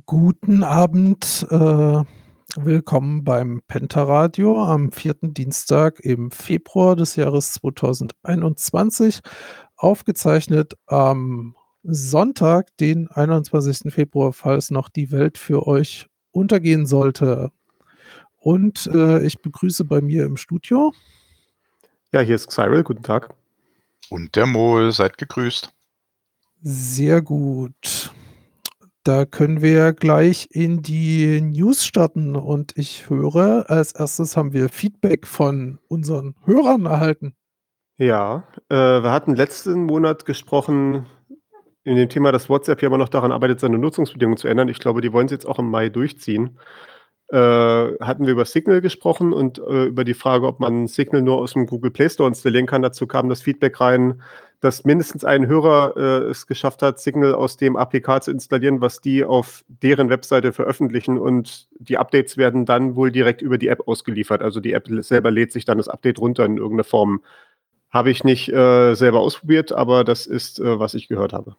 Guten Abend, willkommen beim Penta-Radio am vierten Dienstag im Februar des Jahres 2021, aufgezeichnet am Sonntag, den 21. Februar, falls noch die Welt für euch untergehen sollte. Und ich begrüße bei mir im Studio. Ja, hier ist Cyril, guten Tag. Und der Mol, seid gegrüßt. Sehr gut. Da können wir gleich in die News starten und ich höre, als erstes haben wir Feedback von unseren Hörern erhalten. Ja, wir hatten letzten Monat gesprochen in dem Thema, dass WhatsApp ja immer noch daran arbeitet, seine Nutzungsbedingungen zu ändern. Ich glaube, die wollen es jetzt auch im Mai durchziehen. Hatten wir über Signal gesprochen und über die Frage, ob man Signal nur aus dem Google Play Store installieren kann. Dazu kam das Feedback rein, dass mindestens ein Hörer es geschafft hat, Signal aus dem APK zu installieren, was die auf deren Webseite veröffentlichen, und die Updates werden dann wohl direkt über die App ausgeliefert. Also die App selber lädt sich dann das Update runter in irgendeiner Form. Habe ich nicht selber ausprobiert, aber das ist, was ich gehört habe.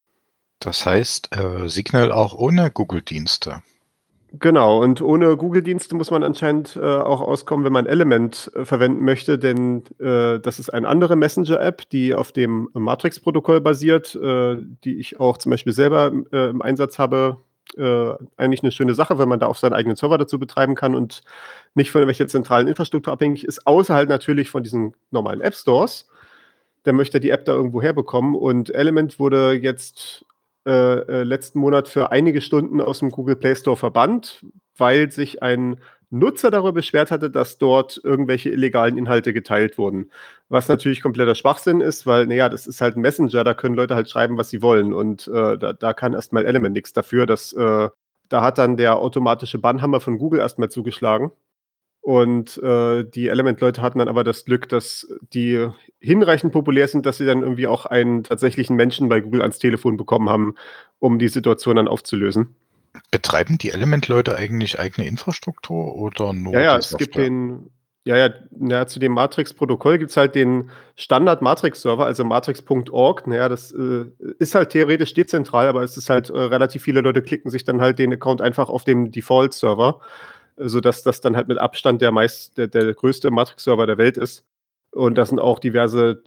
Das heißt, Signal auch ohne Google-Dienste. Genau, und ohne Google-Dienste muss man anscheinend auch auskommen, wenn man Element verwenden möchte, denn das ist eine andere Messenger-App, die auf dem Matrix-Protokoll basiert, die ich auch zum Beispiel selber im Einsatz habe. Eigentlich eine schöne Sache, wenn man da auch seinen eigenen Server dazu betreiben kann und nicht von irgendwelcher zentralen Infrastruktur abhängig ist, außer halt natürlich von diesen normalen App-Stores. Der möchte die App da irgendwo herbekommen, und Element wurde jetzt letzten Monat für einige Stunden aus dem Google Play Store verbannt, weil sich ein Nutzer darüber beschwert hatte, dass dort irgendwelche illegalen Inhalte geteilt wurden. Was natürlich kompletter Schwachsinn ist, weil, naja, das ist halt ein Messenger, da können Leute halt schreiben, was sie wollen. Und da kann erstmal Element nichts dafür. Da hat dann der automatische Bannhammer von Google erstmal zugeschlagen. Und die Element-Leute hatten dann aber das Glück, dass die hinreichend populär sind, dass sie dann irgendwie auch einen tatsächlichen Menschen bei Google ans Telefon bekommen haben, um die Situation dann aufzulösen. Betreiben die Element-Leute eigentlich eigene Infrastruktur oder nur Ja, die es gibt Software? zu dem Matrix-Protokoll gibt es halt den Standard-Matrix-Server, also matrix.org. Naja, das ist halt theoretisch dezentral, aber es ist halt relativ viele Leute klicken sich dann halt den Account einfach auf dem Default-Server, sodass das dann halt mit Abstand der größte Matrix-Server der Welt ist. Und da sind auch diverse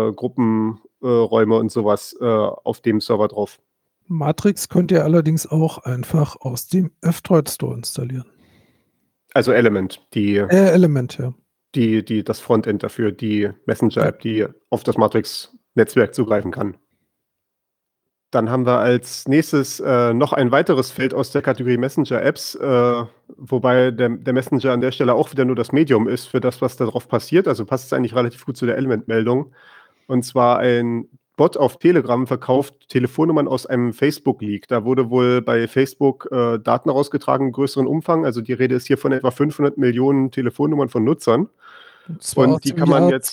Gruppenräume und sowas auf dem Server drauf. Matrix könnt ihr allerdings auch einfach aus dem F-Droid Store installieren. Also Element, Element, ja. das Frontend dafür, die Messenger-App, die auf das Matrix-Netzwerk zugreifen kann. Dann haben wir als nächstes noch ein weiteres Feld aus der Kategorie Messenger-Apps, wobei der Messenger an der Stelle auch wieder nur das Medium ist für das, was darauf passiert. Also passt es eigentlich relativ gut zu der Element-Meldung. Und zwar ein Bot auf Telegram verkauft Telefonnummern aus einem Facebook-Leak. Da wurde wohl bei Facebook Daten rausgetragen im größeren Umfang. Also die Rede ist hier von etwa 500 Millionen Telefonnummern von Nutzern. Und zwar aus die dem kann man Jahr jetzt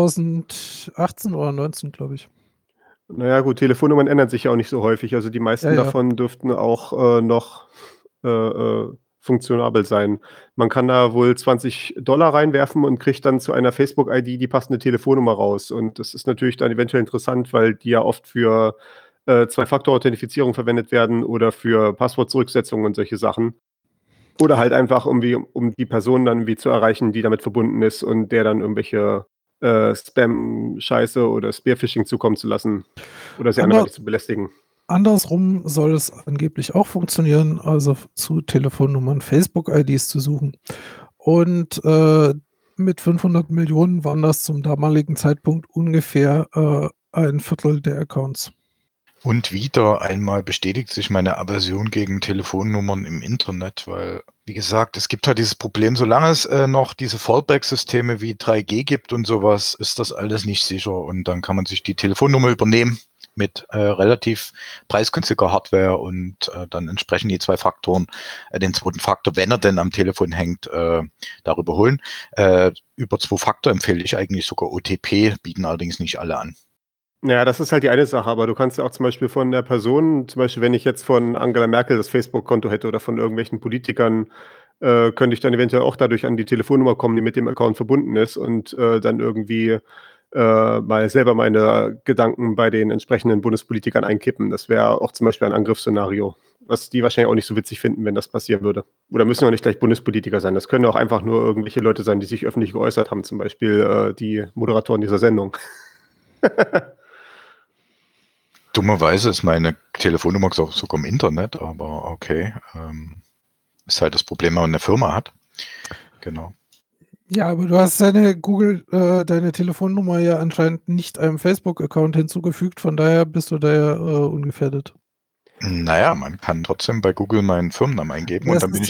2018 oder 19, glaube ich. Naja, gut, Telefonnummern ändern sich ja auch nicht so häufig. Also die meisten Ja. davon dürften auch noch funktionabel sein. Man kann da wohl $20 reinwerfen und kriegt dann zu einer Facebook-ID die passende Telefonnummer raus. Und das ist natürlich dann eventuell interessant, weil die ja oft für Zwei-Faktor-Authentifizierung verwendet werden oder für Passwortzurücksetzung und solche Sachen. Oder halt einfach irgendwie, um die Person dann irgendwie zu erreichen, die damit verbunden ist und der dann irgendwelche Spam-Scheiße oder Spearphishing zukommen zu lassen oder sie anderweitig zu belästigen. Andersrum soll es angeblich auch funktionieren, also zu Telefonnummern Facebook-IDs zu suchen. Und mit 500 Millionen waren das zum damaligen Zeitpunkt ungefähr ein Viertel der Accounts. Und wieder einmal bestätigt sich meine Aversion gegen Telefonnummern im Internet, weil, wie gesagt, es gibt halt dieses Problem, solange es noch diese Fallback-Systeme wie 3G gibt und sowas, ist das alles nicht sicher, und dann kann man sich die Telefonnummer übernehmen mit relativ preisgünstiger Hardware und dann entsprechend die zwei Faktoren, den zweiten Faktor, wenn er denn am Telefon hängt, darüber holen. Über Zwei-Faktor empfehle ich eigentlich sogar OTP, bieten allerdings nicht alle an. Ja, das ist halt die eine Sache, aber du kannst ja auch zum Beispiel von der Person, zum Beispiel wenn ich jetzt von Angela Merkel das Facebook-Konto hätte oder von irgendwelchen Politikern, könnte ich dann eventuell auch dadurch an die Telefonnummer kommen, die mit dem Account verbunden ist, und dann irgendwie mal selber meine Gedanken bei den entsprechenden Bundespolitikern einkippen. Das wäre auch zum Beispiel ein Angriffsszenario, was die wahrscheinlich auch nicht so witzig finden, wenn das passieren würde. Oder müssen auch nicht gleich Bundespolitiker sein. Das können auch einfach nur irgendwelche Leute sein, die sich öffentlich geäußert haben, zum Beispiel die Moderatoren dieser Sendung. Dummerweise ist meine Telefonnummer sogar im Internet, aber okay. Ist halt das Problem, wenn man eine Firma hat. Genau. Ja, aber du hast deine Telefonnummer ja anscheinend nicht einem Facebook-Account hinzugefügt, von daher bist du da ja ungefährdet. Naja, man kann trotzdem bei Google meinen Firmennamen eingeben und dann bin ich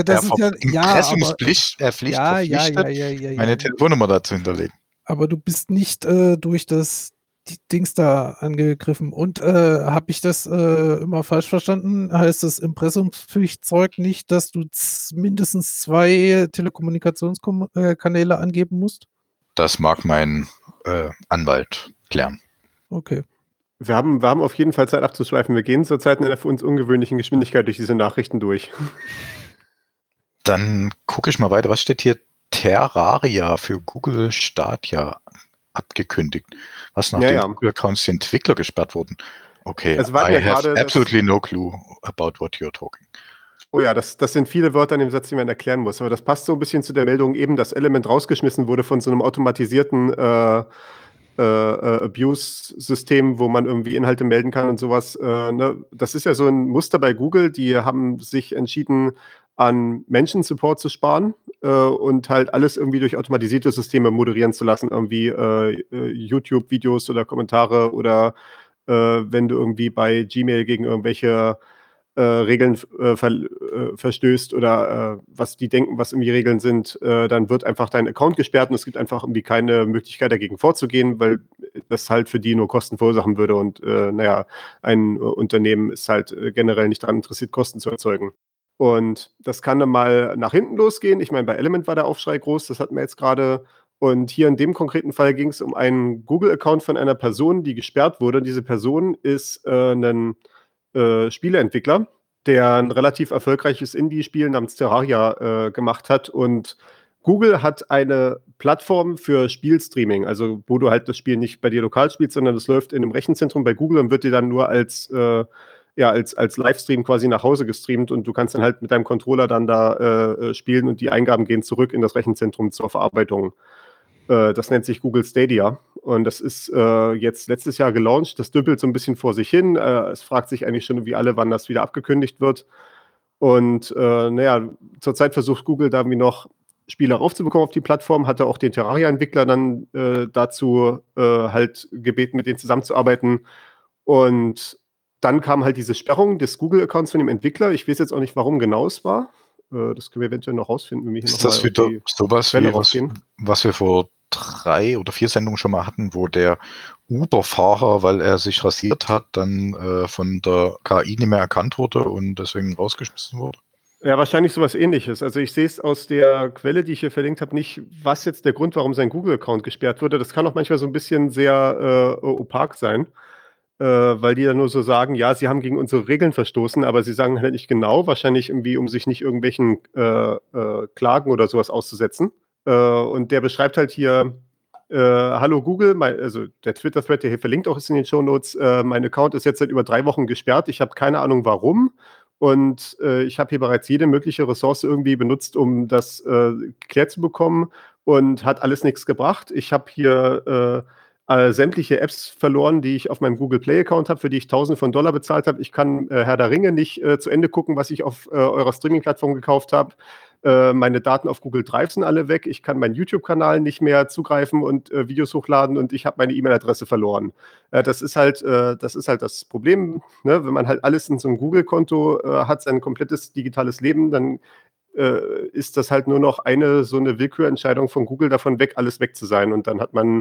verpflichtet, meine Telefonnummer da zu hinterlegen. Aber du bist nicht durch das Dings da angegriffen. Und habe ich das immer falsch verstanden? Heißt das Impressumspflichtzeug nicht, dass du mindestens 2 Telekommunikationskanäle angeben musst? Das mag mein Anwalt klären. Okay. Wir haben auf jeden Fall Zeit abzuschweifen. Wir gehen zurzeit in einer für uns ungewöhnlichen Geschwindigkeit durch diese Nachrichten durch. Dann gucke ich mal weiter. Was steht hier? Terraria für Google Stadia abgekündigt. Was nach den Google-Accounts die Entwickler gesperrt wurden. Okay, also I have absolutely no clue about what you're talking. Oh ja, das sind viele Wörter in dem Satz, die man erklären muss. Aber das passt so ein bisschen zu der Meldung eben, dass Element rausgeschmissen wurde von so einem automatisierten Abuse-System, wo man irgendwie Inhalte melden kann und sowas. Ne? Das ist ja so ein Muster bei Google. Die haben sich entschieden, an Menschen-Support zu sparen und halt alles irgendwie durch automatisierte Systeme moderieren zu lassen. Irgendwie YouTube-Videos oder Kommentare oder wenn du irgendwie bei Gmail gegen irgendwelche Regeln verstößt oder was die denken, was irgendwie Regeln sind, dann wird einfach dein Account gesperrt und es gibt einfach irgendwie keine Möglichkeit dagegen vorzugehen, weil das halt für die nur Kosten verursachen würde und ein Unternehmen ist halt generell nicht daran interessiert, Kosten zu erzeugen. Und das kann dann mal nach hinten losgehen. Ich meine, bei Element war der Aufschrei groß, das hatten wir jetzt gerade. Und hier in dem konkreten Fall ging es um einen Google-Account von einer Person, die gesperrt wurde. Diese Person ist ein Spieleentwickler, der ein relativ erfolgreiches Indie-Spiel namens Terraria gemacht hat. Und Google hat eine Plattform für Spielstreaming, also wo du halt das Spiel nicht bei dir lokal spielst, sondern das läuft in einem Rechenzentrum bei Google und wird dir dann nur als Livestream quasi nach Hause gestreamt und du kannst dann halt mit deinem Controller dann da spielen und die Eingaben gehen zurück in das Rechenzentrum zur Verarbeitung. Das nennt sich Google Stadia und das ist jetzt letztes Jahr gelauncht. Das dümpelt so ein bisschen vor sich hin. Es fragt sich eigentlich schon wie alle, wann das wieder abgekündigt wird. Und zurzeit versucht Google da irgendwie noch Spiele raufzubekommen auf die Plattform, hatte auch den Terraria-Entwickler dann dazu halt gebeten, mit denen zusammenzuarbeiten. Und dann kam halt diese Sperrung des Google-Accounts von dem Entwickler. Ich weiß jetzt auch nicht, warum genau es war. Das können wir eventuell noch rausfinden, wenn wir hier ist das wieder sowas wie was wir vor 3 oder 4 Sendungen schon mal hatten, wo der Uber-Fahrer, weil er sich rasiert hat, dann von der KI nicht mehr erkannt wurde und deswegen rausgeschmissen wurde? Ja, wahrscheinlich sowas Ähnliches. Also ich sehe es aus der Quelle, die ich hier verlinkt habe, nicht, was jetzt der Grund, warum sein Google-Account gesperrt wurde. Das kann auch manchmal so ein bisschen sehr opak sein, weil die dann nur so sagen, ja, sie haben gegen unsere Regeln verstoßen, aber sie sagen halt nicht genau, wahrscheinlich irgendwie, um sich nicht irgendwelchen Klagen oder sowas auszusetzen. Und der beschreibt halt hier, hallo Google, also der Twitter-Thread, der hier verlinkt auch ist in den Shownotes, mein Account ist jetzt seit über 3 Wochen gesperrt, ich habe keine Ahnung warum und ich habe hier bereits jede mögliche Ressource irgendwie benutzt, um das geklärt zu bekommen und hat alles nichts gebracht. Ich habe hier sämtliche Apps verloren, die ich auf meinem Google Play-Account habe, für die ich Tausende von Dollar bezahlt habe. Ich kann Herr der Ringe nicht zu Ende gucken, was ich auf eurer Streaming-Plattform gekauft habe. Meine Daten auf Google Drive sind alle weg. Ich kann meinen YouTube-Kanal nicht mehr zugreifen und Videos hochladen und ich habe meine E-Mail-Adresse verloren. Das ist halt das Problem, ne? Wenn man halt alles in so einem Google-Konto hat, sein komplettes digitales Leben, dann ist das halt nur noch so eine Willkürentscheidung von Google davon weg, alles weg zu sein. Und dann hat man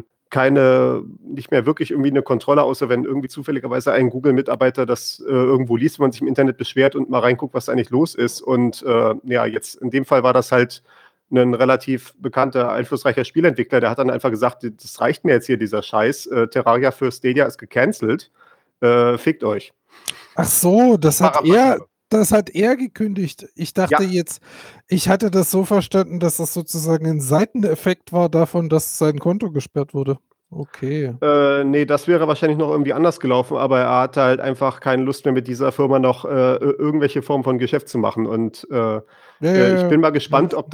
nicht mehr wirklich irgendwie eine Kontrolle, außer wenn irgendwie zufälligerweise ein Google-Mitarbeiter das irgendwo liest, wenn man sich im Internet beschwert und mal reinguckt, was da eigentlich los ist. Und jetzt in dem Fall war das halt ein relativ bekannter, einflussreicher Spielentwickler, der hat dann einfach gesagt, das reicht mir jetzt hier, dieser Scheiß. Terraria für Stadia ist gecancelt. Fickt euch. Ach so, das hat er gekündigt. Ich dachte jetzt, ich hatte das so verstanden, dass das sozusagen ein Seiteneffekt war davon, dass sein Konto gesperrt wurde. Okay. Nee, das wäre wahrscheinlich noch irgendwie anders gelaufen, aber er hatte halt einfach keine Lust mehr, mit dieser Firma noch irgendwelche Form von Geschäft zu machen. Und Ja, ja, ich ja. bin mal gespannt, ob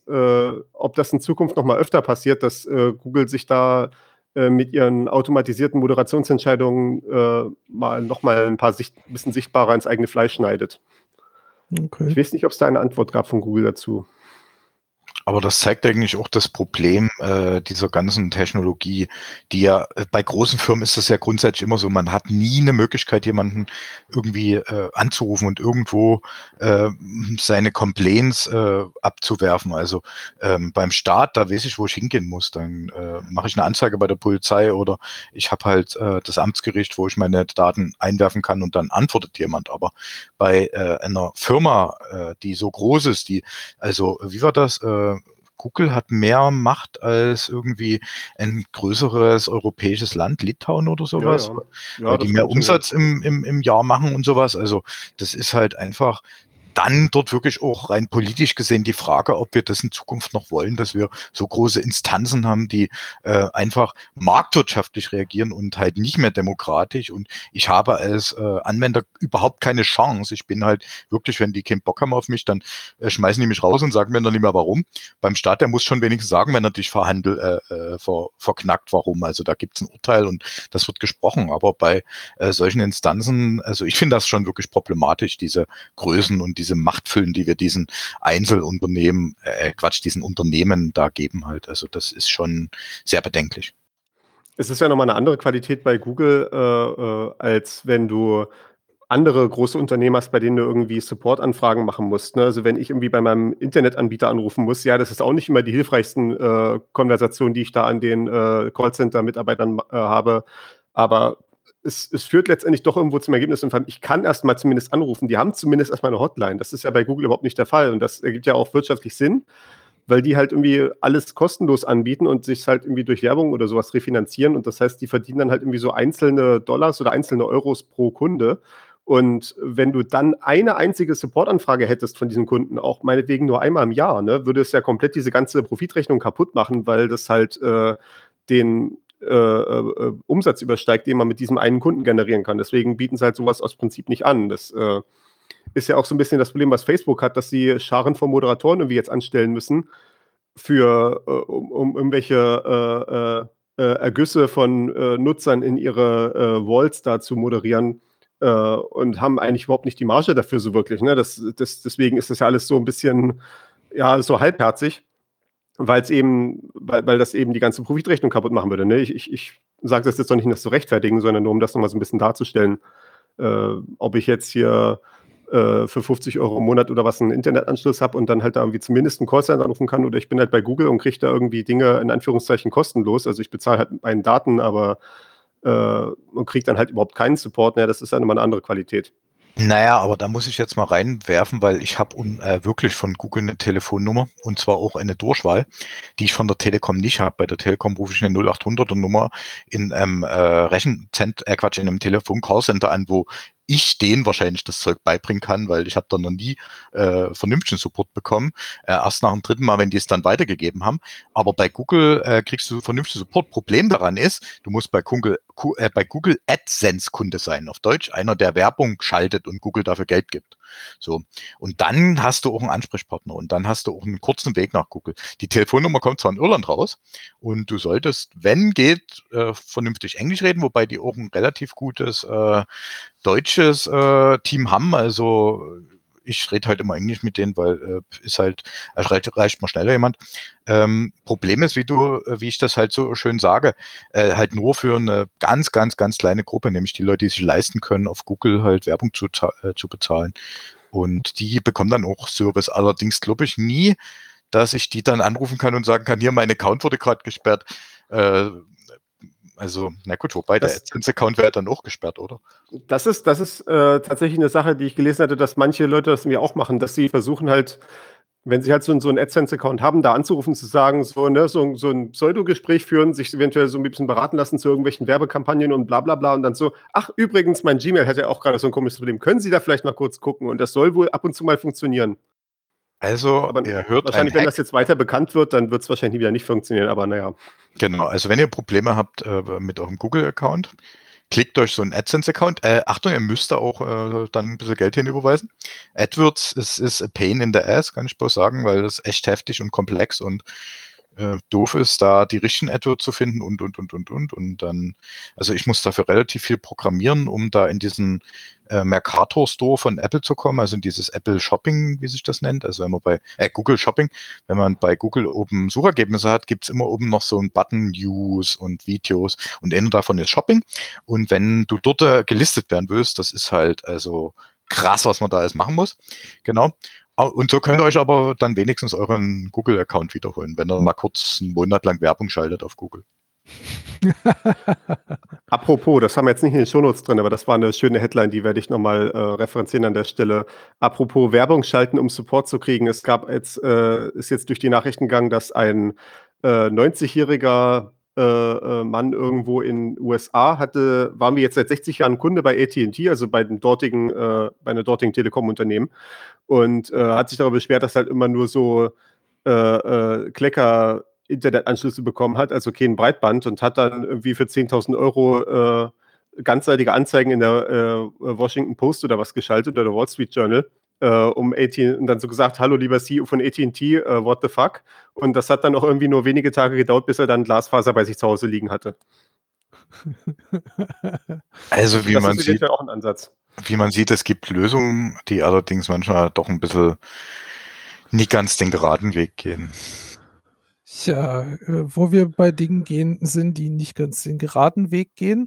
das in Zukunft noch mal öfter passiert, dass Google sich da mit ihren automatisierten Moderationsentscheidungen mal noch mal ein bisschen sichtbarer ins eigene Fleisch schneidet. Okay. Ich weiß nicht, ob es da eine Antwort gab von Google dazu. Aber das zeigt eigentlich auch das Problem dieser ganzen Technologie, die ja bei großen Firmen ist das ja grundsätzlich immer so, man hat nie eine Möglichkeit, jemanden irgendwie anzurufen und irgendwo seine Complaints abzuwerfen. Also beim Staat, da weiß ich, wo ich hingehen muss. Dann mache ich eine Anzeige bei der Polizei oder ich habe halt das Amtsgericht, wo ich meine Daten einwerfen kann und dann antwortet jemand. Aber bei einer Firma, die so groß ist, also wie war das? Google hat mehr Macht als irgendwie ein größeres europäisches Land, Litauen oder Ja, sowas, ja. Ja, weil die das mehr stimmt schon, ja. Umsatz im Jahr machen und sowas. Also das ist halt einfach dann dort wirklich auch rein politisch gesehen die Frage, ob wir das in Zukunft noch wollen, dass wir so große Instanzen haben, die einfach marktwirtschaftlich reagieren und halt nicht mehr demokratisch. Und ich habe als Anwender überhaupt keine Chance. Ich bin halt wirklich, wenn die keinen Bock haben auf mich, dann schmeißen die mich raus und sagen mir dann nicht mehr warum. Beim Staat, der muss schon wenigstens sagen, wenn er dich verknackt, warum. Also da gibt es ein Urteil und das wird gesprochen. Aber bei solchen Instanzen, also ich finde das schon wirklich problematisch, diese Größen und diese Machtfüllen, die wir diesen Einzelunternehmen, diesen Unternehmen da geben halt. Also das ist schon sehr bedenklich. Es ist ja noch mal 'ne andere Qualität bei Google, als wenn du andere große Unternehmen hast, bei denen du irgendwie Supportanfragen machen musst, ne? Also, wenn ich irgendwie bei meinem Internetanbieter anrufen muss, ja, das ist auch nicht immer die hilfreichsten Konversationen, die ich da an den Callcenter-Mitarbeitern habe. Aber es führt letztendlich doch irgendwo zum Ergebnis und vor allem, ich kann erst mal zumindest anrufen. Die haben zumindest erst mal 'ne Hotline. Das ist ja bei Google überhaupt nicht der Fall und das ergibt ja auch wirtschaftlich Sinn, weil die halt irgendwie alles kostenlos anbieten und sich halt irgendwie durch Werbung oder sowas refinanzieren. Und das heißt, die verdienen dann halt irgendwie so einzelne Dollars oder einzelne Euros pro Kunde. Und wenn du dann eine einzige Supportanfrage hättest von diesem Kunden, auch meinetwegen nur einmal im Jahr, ne, würde es ja komplett diese ganze Profitrechnung kaputt machen, weil das halt den Umsatz übersteigt, den man mit diesem einen Kunden generieren kann. Deswegen bieten sie halt sowas aus Prinzip nicht an. Das ist ja auch so ein bisschen das Problem, was Facebook hat, dass sie Scharen von Moderatoren irgendwie jetzt anstellen müssen, um irgendwelche Ergüsse von Nutzern in ihre Walls da zu moderieren und haben eigentlich überhaupt nicht die Marge dafür so wirklich. Ne? Deswegen ist das ja alles so ein bisschen, ja, so halbherzig, weil das eben die ganze Profitrechnung kaputt machen würde. Ne? Ich sage das jetzt noch nicht, um das zu rechtfertigen, sondern nur um das nochmal so ein bisschen darzustellen, ob ich jetzt hier für 50 Euro im Monat oder was einen Internetanschluss habe und dann halt da irgendwie zumindest einen Callcenter anrufen kann oder ich bin halt bei Google und kriege da irgendwie Dinge in Anführungszeichen kostenlos. Also ich bezahle halt meinen Daten, aber und kriege dann halt überhaupt keinen Support. Ja, das ist dann immer eine andere Qualität. Naja, aber da muss ich jetzt mal reinwerfen, weil ich habe wirklich von Google eine Telefonnummer und zwar auch eine Durchwahl, die ich von der Telekom nicht habe. Bei der Telekom rufe ich eine 0800er Nummer in einem in einem Telefon-Callcenter an, wo ich denen wahrscheinlich das Zeug beibringen kann, weil ich habe da noch nie vernünftigen Support bekommen. Erst nach dem dritten Mal, wenn die es dann weitergegeben haben. Aber bei Google kriegst du vernünftigen Support. Problem daran ist, du musst bei Google AdSense Kunde sein. Auf Deutsch einer, der Werbung schaltet und Google dafür Geld gibt. So. Und dann hast du auch einen Ansprechpartner und dann hast du auch einen kurzen Weg nach Google. Die Telefonnummer kommt zwar in Irland raus und du solltest, wenn geht, vernünftig Englisch reden, wobei die auch ein relativ gutes deutsches Team haben. Also ich rede halt immer Englisch mit denen, weil ist halt, reicht mal schneller jemand. Problem ist, wie ich das halt so schön sage, halt nur für eine ganz, ganz, ganz kleine Gruppe, nämlich die Leute, die sich leisten können, auf Google halt Werbung zu bezahlen. Und die bekommen dann auch Service. Allerdings glaube ich nie, dass ich die dann anrufen kann und sagen kann, hier, mein Account wurde gerade gesperrt. Also, na gut, wobei der AdSense-Account wäre dann auch gesperrt, oder? Das ist tatsächlich eine Sache, die ich gelesen hatte, dass manche Leute das mir auch machen, dass sie versuchen halt, wenn sie halt so einen AdSense-Account haben, da anzurufen, zu sagen, so, ne, so ein Pseudogespräch führen, sich eventuell so ein bisschen beraten lassen zu irgendwelchen Werbekampagnen und bla bla bla und dann so, ach, übrigens, mein Gmail hat ja auch gerade so ein komisches Problem. Können Sie da vielleicht mal kurz gucken? Und das soll wohl ab und zu mal funktionieren. Also, Aber ihr hört ein wahrscheinlich, wenn Hack. das jetzt weiter bekannt wird, dann wird es wahrscheinlich wieder nicht funktionieren, aber naja. Genau, also wenn ihr Probleme habt mit eurem Google-Account, klickt euch so einen AdSense-Account. Achtung, ihr müsst da auch dann ein bisschen Geld hinüberweisen. AdWords ist a pain in the ass, kann ich bloß sagen, weil das echt heftig und komplex und doof ist, da die richtigen AdWords zu finden und dann, also ich muss dafür relativ viel programmieren, um da in diesen Mercator Store von Apple zu kommen, also in dieses Apple Shopping, wie sich das nennt, also wenn man bei Google Shopping, wenn man bei Google oben Suchergebnisse hat, gibt es immer oben noch so einen Button News und Videos und einer davon ist Shopping und wenn du dort gelistet werden willst, das ist halt also krass, was man da alles machen muss, genau. Und so könnt ihr euch aber dann wenigstens euren Google-Account wiederholen, wenn ihr mal kurz einen Monat lang Werbung schaltet auf Google. Apropos, das haben wir jetzt nicht in den Shownotes drin, aber das war eine schöne Headline, die werde ich nochmal referenzieren an der Stelle. Apropos Werbung schalten, um Support zu kriegen. Es gab jetzt, ist jetzt durch die Nachrichten gegangen, dass ein 90-jähriger Mann irgendwo in den USA waren wir jetzt seit 60 Jahren Kunde bei AT&T, also bei einem dortigen Telekom-Unternehmen, und hat sich darüber beschwert, dass halt immer nur so Klecker Internetanschlüsse bekommen hat, also kein Breitband, und hat dann irgendwie für 10.000 Euro ganzseitige Anzeigen in der Washington Post oder was geschaltet oder der Wall Street Journal, und dann so gesagt, hallo lieber CEO von AT&T, what the fuck? Und das hat dann auch irgendwie nur wenige Tage gedauert, bis er dann Glasfaser bei sich zu Hause liegen hatte. Also wie Das man ist sieht, eventuell auch ein Ansatz. es gibt Lösungen, die allerdings manchmal doch ein bisschen nicht ganz den geraden Weg gehen. Ja, wo wir bei Dingen sind, die nicht ganz den geraden Weg gehen.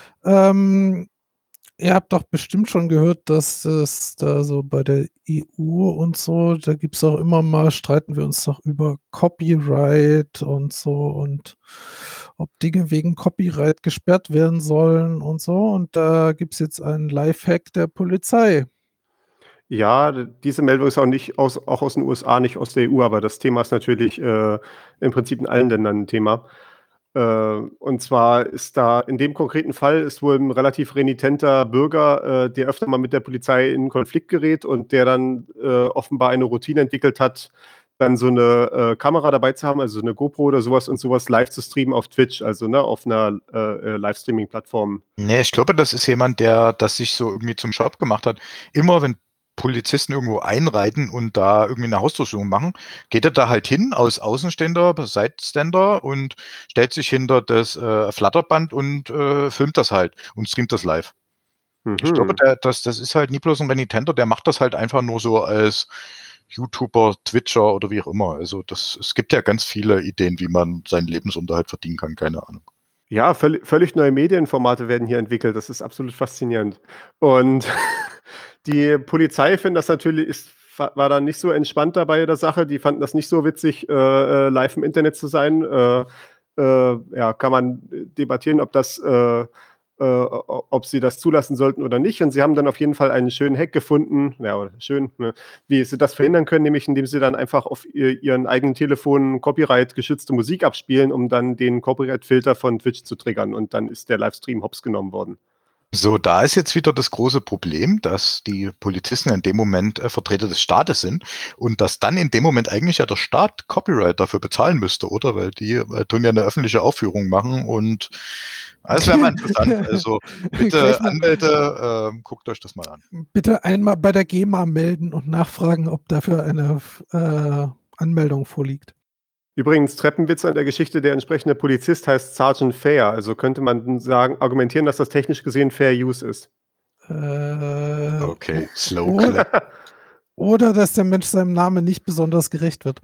Ihr habt doch bestimmt schon gehört, dass es da so bei der EU und so, da gibt es auch immer mal, streiten wir uns doch über Copyright und so und ob Dinge wegen Copyright gesperrt werden sollen und so. Und da gibt es jetzt einen Lifehack der Polizei. Ja, diese Meldung ist auch aus den USA, nicht aus der EU, aber das Thema ist natürlich im Prinzip in allen Ländern ein Thema. Und zwar ist da in dem konkreten Fall ist wohl ein relativ renitenter Bürger, der öfter mal mit der Polizei in Konflikt gerät und der dann offenbar eine Routine entwickelt hat, dann so eine Kamera dabei zu haben, also so eine GoPro oder sowas und sowas live zu streamen auf Twitch, also ne, auf einer Livestreaming-Plattform. Nee, ich glaube, das ist jemand, der das sich so irgendwie zum Job gemacht hat. Immer wenn Polizisten irgendwo einreiten und da irgendwie eine Hausdurchsuchung machen, geht er da halt hin aus Außenständer, Seitständer und stellt sich hinter das Flatterband und filmt das halt und streamt das live. Ich glaube, das ist halt nie bloß ein Renitenter, der macht das halt einfach nur so als YouTuber, Twitcher oder wie auch immer. Also es gibt ja ganz viele Ideen, wie man seinen Lebensunterhalt verdienen kann, keine Ahnung. Ja, völlig neue Medienformate werden hier entwickelt. Das ist absolut faszinierend. Und die Polizei findet das natürlich, war da nicht so entspannt dabei der Sache. Die fanden das nicht so witzig, live im Internet zu sein. Ja, kann man debattieren, ob sie das zulassen sollten oder nicht. Und sie haben dann auf jeden Fall einen schönen Hack gefunden, ja, oder schön, ne, wie sie das verhindern können, nämlich indem sie dann einfach auf ihren eigenen Telefonen Copyright-geschützte Musik abspielen, um dann den Copyright-Filter von Twitch zu triggern. Und dann ist der Livestream hops genommen worden. So, da ist jetzt wieder das große Problem, dass die Polizisten in dem Moment Vertreter des Staates sind und dass dann in dem Moment eigentlich ja der Staat Copyright dafür bezahlen müsste, oder? Weil die tun ja eine öffentliche Aufführung machen und das wäre mal interessant. Also bitte Anwälte, guckt euch das mal an. Bitte einmal bei der GEMA melden und nachfragen, ob dafür eine Anmeldung vorliegt. Übrigens, Treppenwitz an der Geschichte, der entsprechende Polizist heißt Sergeant Fair. Also könnte man argumentieren, dass das technisch gesehen Fair Use ist. Okay, slow clap. Oder dass der Mensch seinem Namen nicht besonders gerecht wird.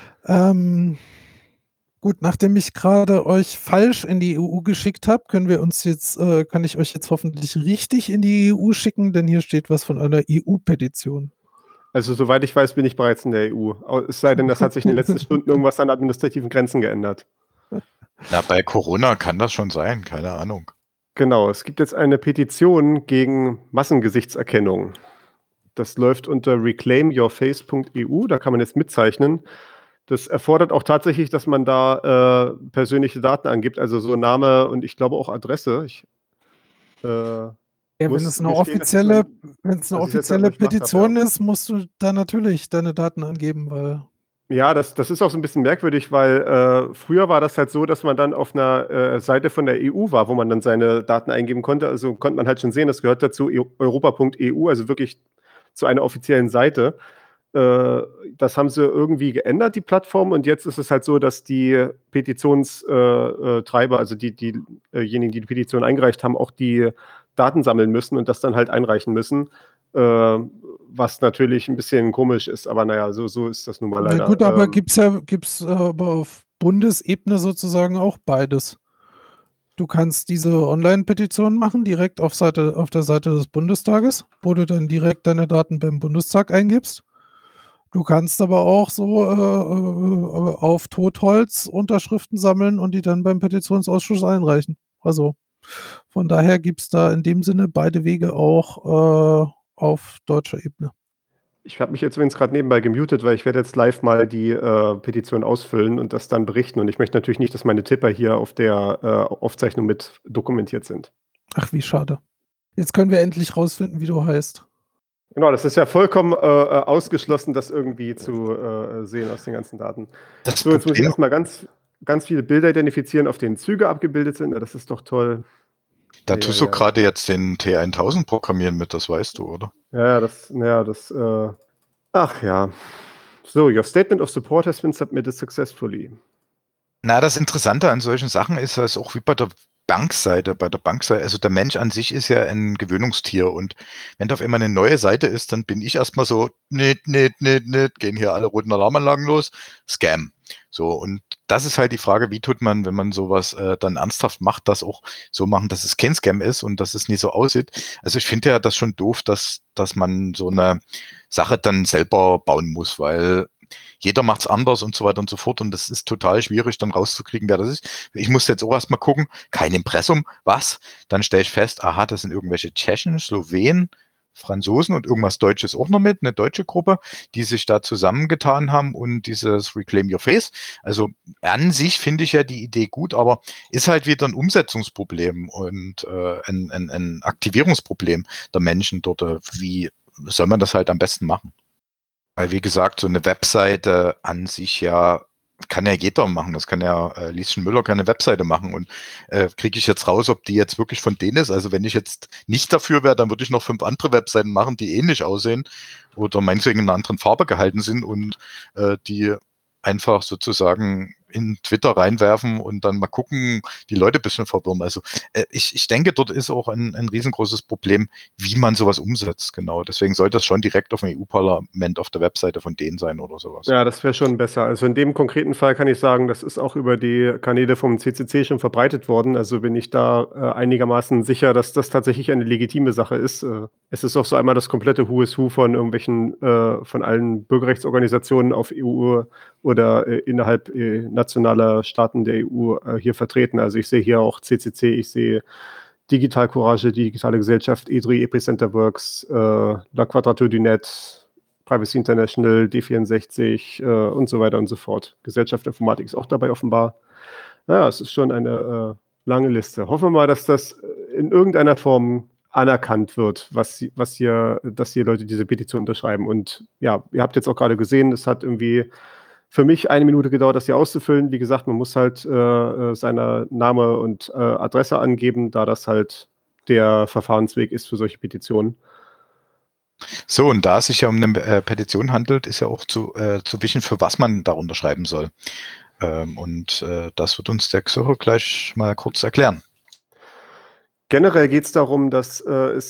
Gut, nachdem ich gerade euch falsch in die EU geschickt habe, kann ich euch jetzt hoffentlich richtig in die EU schicken, denn hier steht was von einer EU-Petition. Also soweit ich weiß, bin ich bereits in der EU. Es sei denn, das hat sich in den letzten Stunden irgendwas an administrativen Grenzen geändert. Na, bei Corona kann das schon sein, keine Ahnung. Genau, es gibt jetzt eine Petition gegen Massengesichtserkennung. Das läuft unter reclaimyourface.eu, da kann man jetzt mitzeichnen. Das erfordert auch tatsächlich, dass man da persönliche Daten angibt, also so Name und ich glaube auch Adresse. Ja, wenn es eine offizielle Petition ist, musst du da natürlich deine Daten angeben, weil. Ja, das ist auch so ein bisschen merkwürdig, weil früher war das halt so, dass man dann auf einer Seite von der EU war, wo man dann seine Daten eingeben konnte. Also konnte man halt schon sehen, das gehört dazu, europa.eu, also wirklich zu einer offiziellen Seite. Das haben sie irgendwie geändert, die Plattform, und jetzt ist es halt so, dass die Petitionstreiber, also diejenigen, die die Petition eingereicht haben, auch die Daten sammeln müssen und das dann halt einreichen müssen, was natürlich ein bisschen komisch ist, aber naja, so ist das nun mal Na leider. gut, aber gibt's aber auf Bundesebene sozusagen auch beides. Du kannst diese Online-Petition machen, direkt auf der Seite des Bundestages, wo du dann direkt deine Daten beim Bundestag eingibst. Du kannst aber auch so auf Totholz Unterschriften sammeln und die dann beim Petitionsausschuss einreichen. Also von daher gibt es da in dem Sinne beide Wege auch auf deutscher Ebene. Ich habe mich jetzt übrigens gerade nebenbei gemutet, weil ich werde jetzt live mal die Petition ausfüllen und das dann berichten. Und ich möchte natürlich nicht, dass meine Tipper hier auf der Aufzeichnung mit dokumentiert sind. Ach, wie schade. Jetzt können wir endlich rausfinden, wie du heißt. Genau, das ist ja vollkommen ausgeschlossen, das irgendwie zu sehen aus den ganzen Daten. So, jetzt muss ich erstmal ganz viele Bilder identifizieren, auf denen Züge abgebildet sind. Das ist doch toll. Da tust du gerade jetzt den T1000 programmieren mit, das weißt du, oder? Ach ja. So, your statement of support has been submitted successfully. Na, das Interessante an solchen Sachen ist, dass auch wie bei der Bankseite, also der Mensch an sich ist ja ein Gewöhnungstier, und wenn da auf einmal eine neue Seite ist, dann bin ich erstmal so, gehen hier alle roten Alarmanlagen los, Scam. So, und das ist halt die Frage, wie tut man, wenn man sowas dann ernsthaft macht, das auch so machen, dass es kein Scam ist und dass es nie so aussieht. Also ich finde ja das schon doof, dass man so eine Sache dann selber bauen muss, weil jeder macht es anders und so weiter und so fort, und das ist total schwierig dann rauszukriegen, wer das ist. Ich musste jetzt auch erstmal gucken, kein Impressum, was? Dann stelle ich fest, aha, das sind irgendwelche Tschechen, Slowenen, Franzosen und irgendwas Deutsches auch noch mit, eine deutsche Gruppe, die sich da zusammengetan haben und dieses Reclaim Your Face. Also an sich finde ich ja die Idee gut, aber ist halt wieder ein Umsetzungsproblem und ein Aktivierungsproblem der Menschen dort. Wie soll man das halt am besten machen? Weil, wie gesagt, so eine Webseite an sich ja, kann ja jeder machen. Das kann ja, Lieschen Müller kann eine Webseite machen, und kriege ich jetzt raus, ob die jetzt wirklich von denen ist. Also wenn ich jetzt nicht dafür wäre, dann würde ich noch 5 andere Webseiten machen, die ähnlich aussehen oder meinetwegen in einer anderen Farbe gehalten sind und die einfach sozusagen in Twitter reinwerfen und dann mal gucken, die Leute ein bisschen verwirren. Also ich denke, dort ist auch ein riesengroßes Problem, wie man sowas umsetzt. Genau, deswegen sollte das schon direkt auf dem EU-Parlament auf der Webseite von denen sein oder sowas. Ja, das wäre schon besser. Also in dem konkreten Fall kann ich sagen, das ist auch über die Kanäle vom CCC schon verbreitet worden. Also bin ich da einigermaßen sicher, dass das tatsächlich eine legitime Sache ist. Es ist auch so einmal das komplette Who is Who von irgendwelchen, von allen Bürgerrechtsorganisationen auf EU oder innerhalb nationaler Staaten der EU hier vertreten. Also ich sehe hier auch CCC, ich sehe Digital Courage, Digitale Gesellschaft, EDRI, Epicenter Works, La Quadrature du Net, Privacy International, D64 und so weiter und so fort. Gesellschaft Informatik ist auch dabei offenbar. Naja, es ist schon eine lange Liste. Hoffen wir mal, dass das in irgendeiner Form anerkannt wird, dass hier Leute diese Petition unterschreiben. Und ja, ihr habt jetzt auch gerade gesehen, es hat irgendwie für mich 1 Minute gedauert, das hier auszufüllen. Wie gesagt, man muss halt seinen Name und Adresse angeben, da das halt der Verfahrensweg ist für solche Petitionen. So, und da es sich ja um eine Petition handelt, ist ja auch zu wissen, für was man da unterschreiben soll. Und das wird uns der Xero gleich mal kurz erklären. Generell geht es darum, dass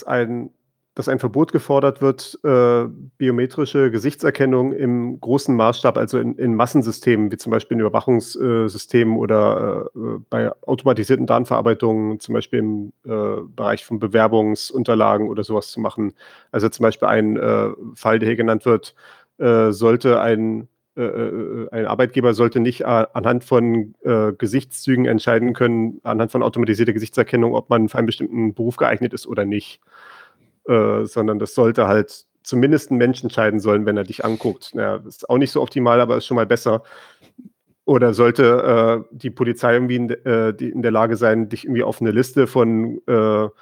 ein Verbot gefordert wird, biometrische Gesichtserkennung im großen Maßstab, also in Massensystemen, wie zum Beispiel in Überwachungssystemen oder bei automatisierten Datenverarbeitungen, zum Beispiel im Bereich von Bewerbungsunterlagen oder sowas zu machen. Also zum Beispiel ein Fall, der hier genannt wird, sollte ein Arbeitgeber sollte nicht anhand von Gesichtszügen entscheiden können, anhand von automatisierter Gesichtserkennung, ob man für einen bestimmten Beruf geeignet ist oder nicht. Sondern das sollte halt zumindest ein Mensch entscheiden sollen, wenn er dich anguckt. Ja, das ist auch nicht so optimal, aber ist schon mal besser. Oder sollte die Polizei irgendwie in der Lage sein, dich irgendwie auf eine Liste von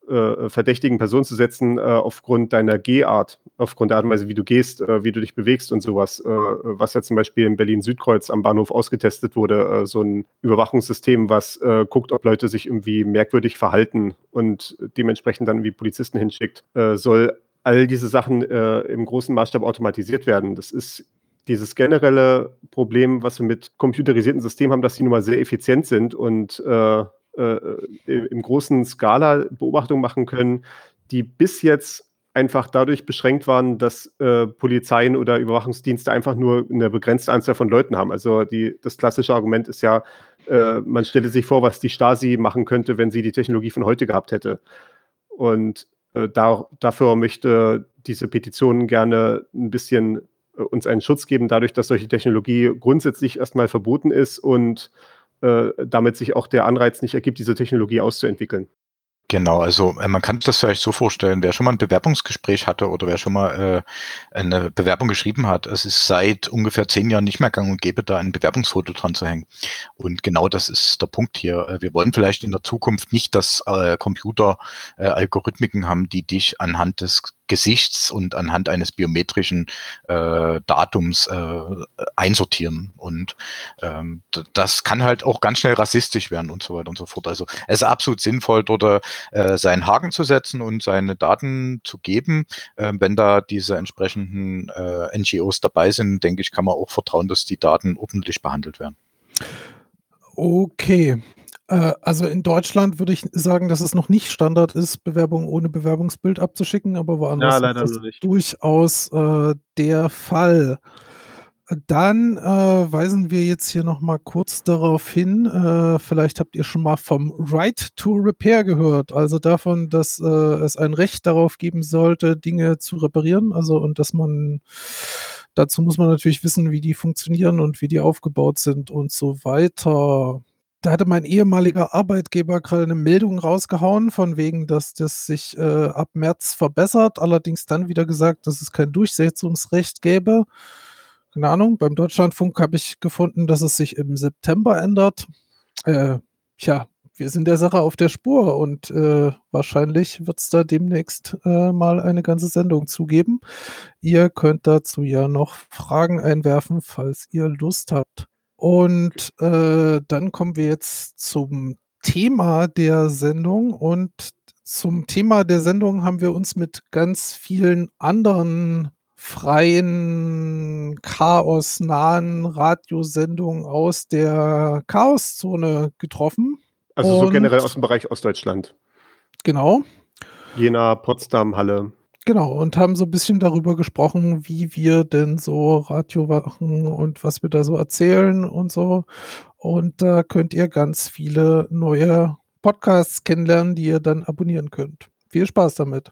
verdächtigen Person zu setzen, aufgrund deiner Gehart, aufgrund der Art und Weise, wie du gehst, wie du dich bewegst und sowas, was ja zum Beispiel in Berlin-Südkreuz am Bahnhof ausgetestet wurde, so ein Überwachungssystem, was guckt, ob Leute sich irgendwie merkwürdig verhalten und dementsprechend dann wie Polizisten hinschickt, soll all diese Sachen im großen Maßstab automatisiert werden. Das ist dieses generelle Problem, was wir mit computerisierten Systemen haben, dass die nun mal sehr effizient sind und im großen Skala Beobachtungen machen können, die bis jetzt einfach dadurch beschränkt waren, dass Polizeien oder Überwachungsdienste einfach nur eine begrenzte Anzahl von Leuten haben. Also das klassische Argument ist ja, man stelle sich vor, was die Stasi machen könnte, wenn sie die Technologie von heute gehabt hätte. Und dafür möchte diese Petition gerne ein bisschen uns einen Schutz geben, dadurch, dass solche Technologie grundsätzlich erstmal verboten ist und damit sich auch der Anreiz nicht ergibt, diese Technologie auszuentwickeln. Genau, also man kann sich das vielleicht so vorstellen, wer schon mal ein Bewerbungsgespräch hatte oder wer schon mal eine Bewerbung geschrieben hat, es ist seit ungefähr 10 Jahren nicht mehr gang und gäbe, da ein Bewerbungsfoto dran zu hängen. Und genau das ist der Punkt hier. Wir wollen vielleicht in der Zukunft nicht, dass Computer Algorithmiken haben, die dich anhand des Gesichts und anhand eines biometrischen Datums einsortieren. Und das kann halt auch ganz schnell rassistisch werden und so weiter und so fort. Also es ist absolut sinnvoll, dort seinen Haken zu setzen und seine Daten zu geben. Wenn da diese entsprechenden NGOs dabei sind, denke ich, kann man auch vertrauen, dass die Daten ordentlich behandelt werden. Okay. Also in Deutschland würde ich sagen, dass es noch nicht Standard ist, Bewerbungen ohne Bewerbungsbild abzuschicken, aber woanders leider ist noch das nicht. durchaus der Fall. Dann weisen wir jetzt hier noch mal kurz darauf hin, vielleicht habt ihr schon mal vom Right to Repair gehört, also davon, dass es ein Recht darauf geben sollte, Dinge zu reparieren, also und dazu muss man natürlich wissen, wie die funktionieren und wie die aufgebaut sind und so weiter. Da hatte mein ehemaliger Arbeitgeber gerade eine Meldung rausgehauen, von wegen, dass das sich ab März verbessert, allerdings dann wieder gesagt, dass es kein Durchsetzungsrecht gäbe. Keine Ahnung, beim Deutschlandfunk habe ich gefunden, dass es sich im September ändert. Tja, wir sind der Sache auf der Spur und wahrscheinlich wird es da demnächst mal eine ganze Sendung zugeben. Ihr könnt dazu ja noch Fragen einwerfen, falls ihr Lust habt. Und dann kommen wir jetzt zum Thema der Sendung. Und zum Thema der Sendung haben wir uns mit ganz vielen anderen freien, chaosnahen Radiosendungen aus der Chaoszone getroffen. Also so Und generell aus dem Bereich Ostdeutschland. genau. Jena, Potsdam, Halle. Genau, und haben so ein bisschen darüber gesprochen, wie wir denn so Radio machen und was wir da so erzählen und so. Und da könnt ihr ganz viele neue Podcasts kennenlernen, die ihr dann abonnieren könnt. Viel Spaß damit.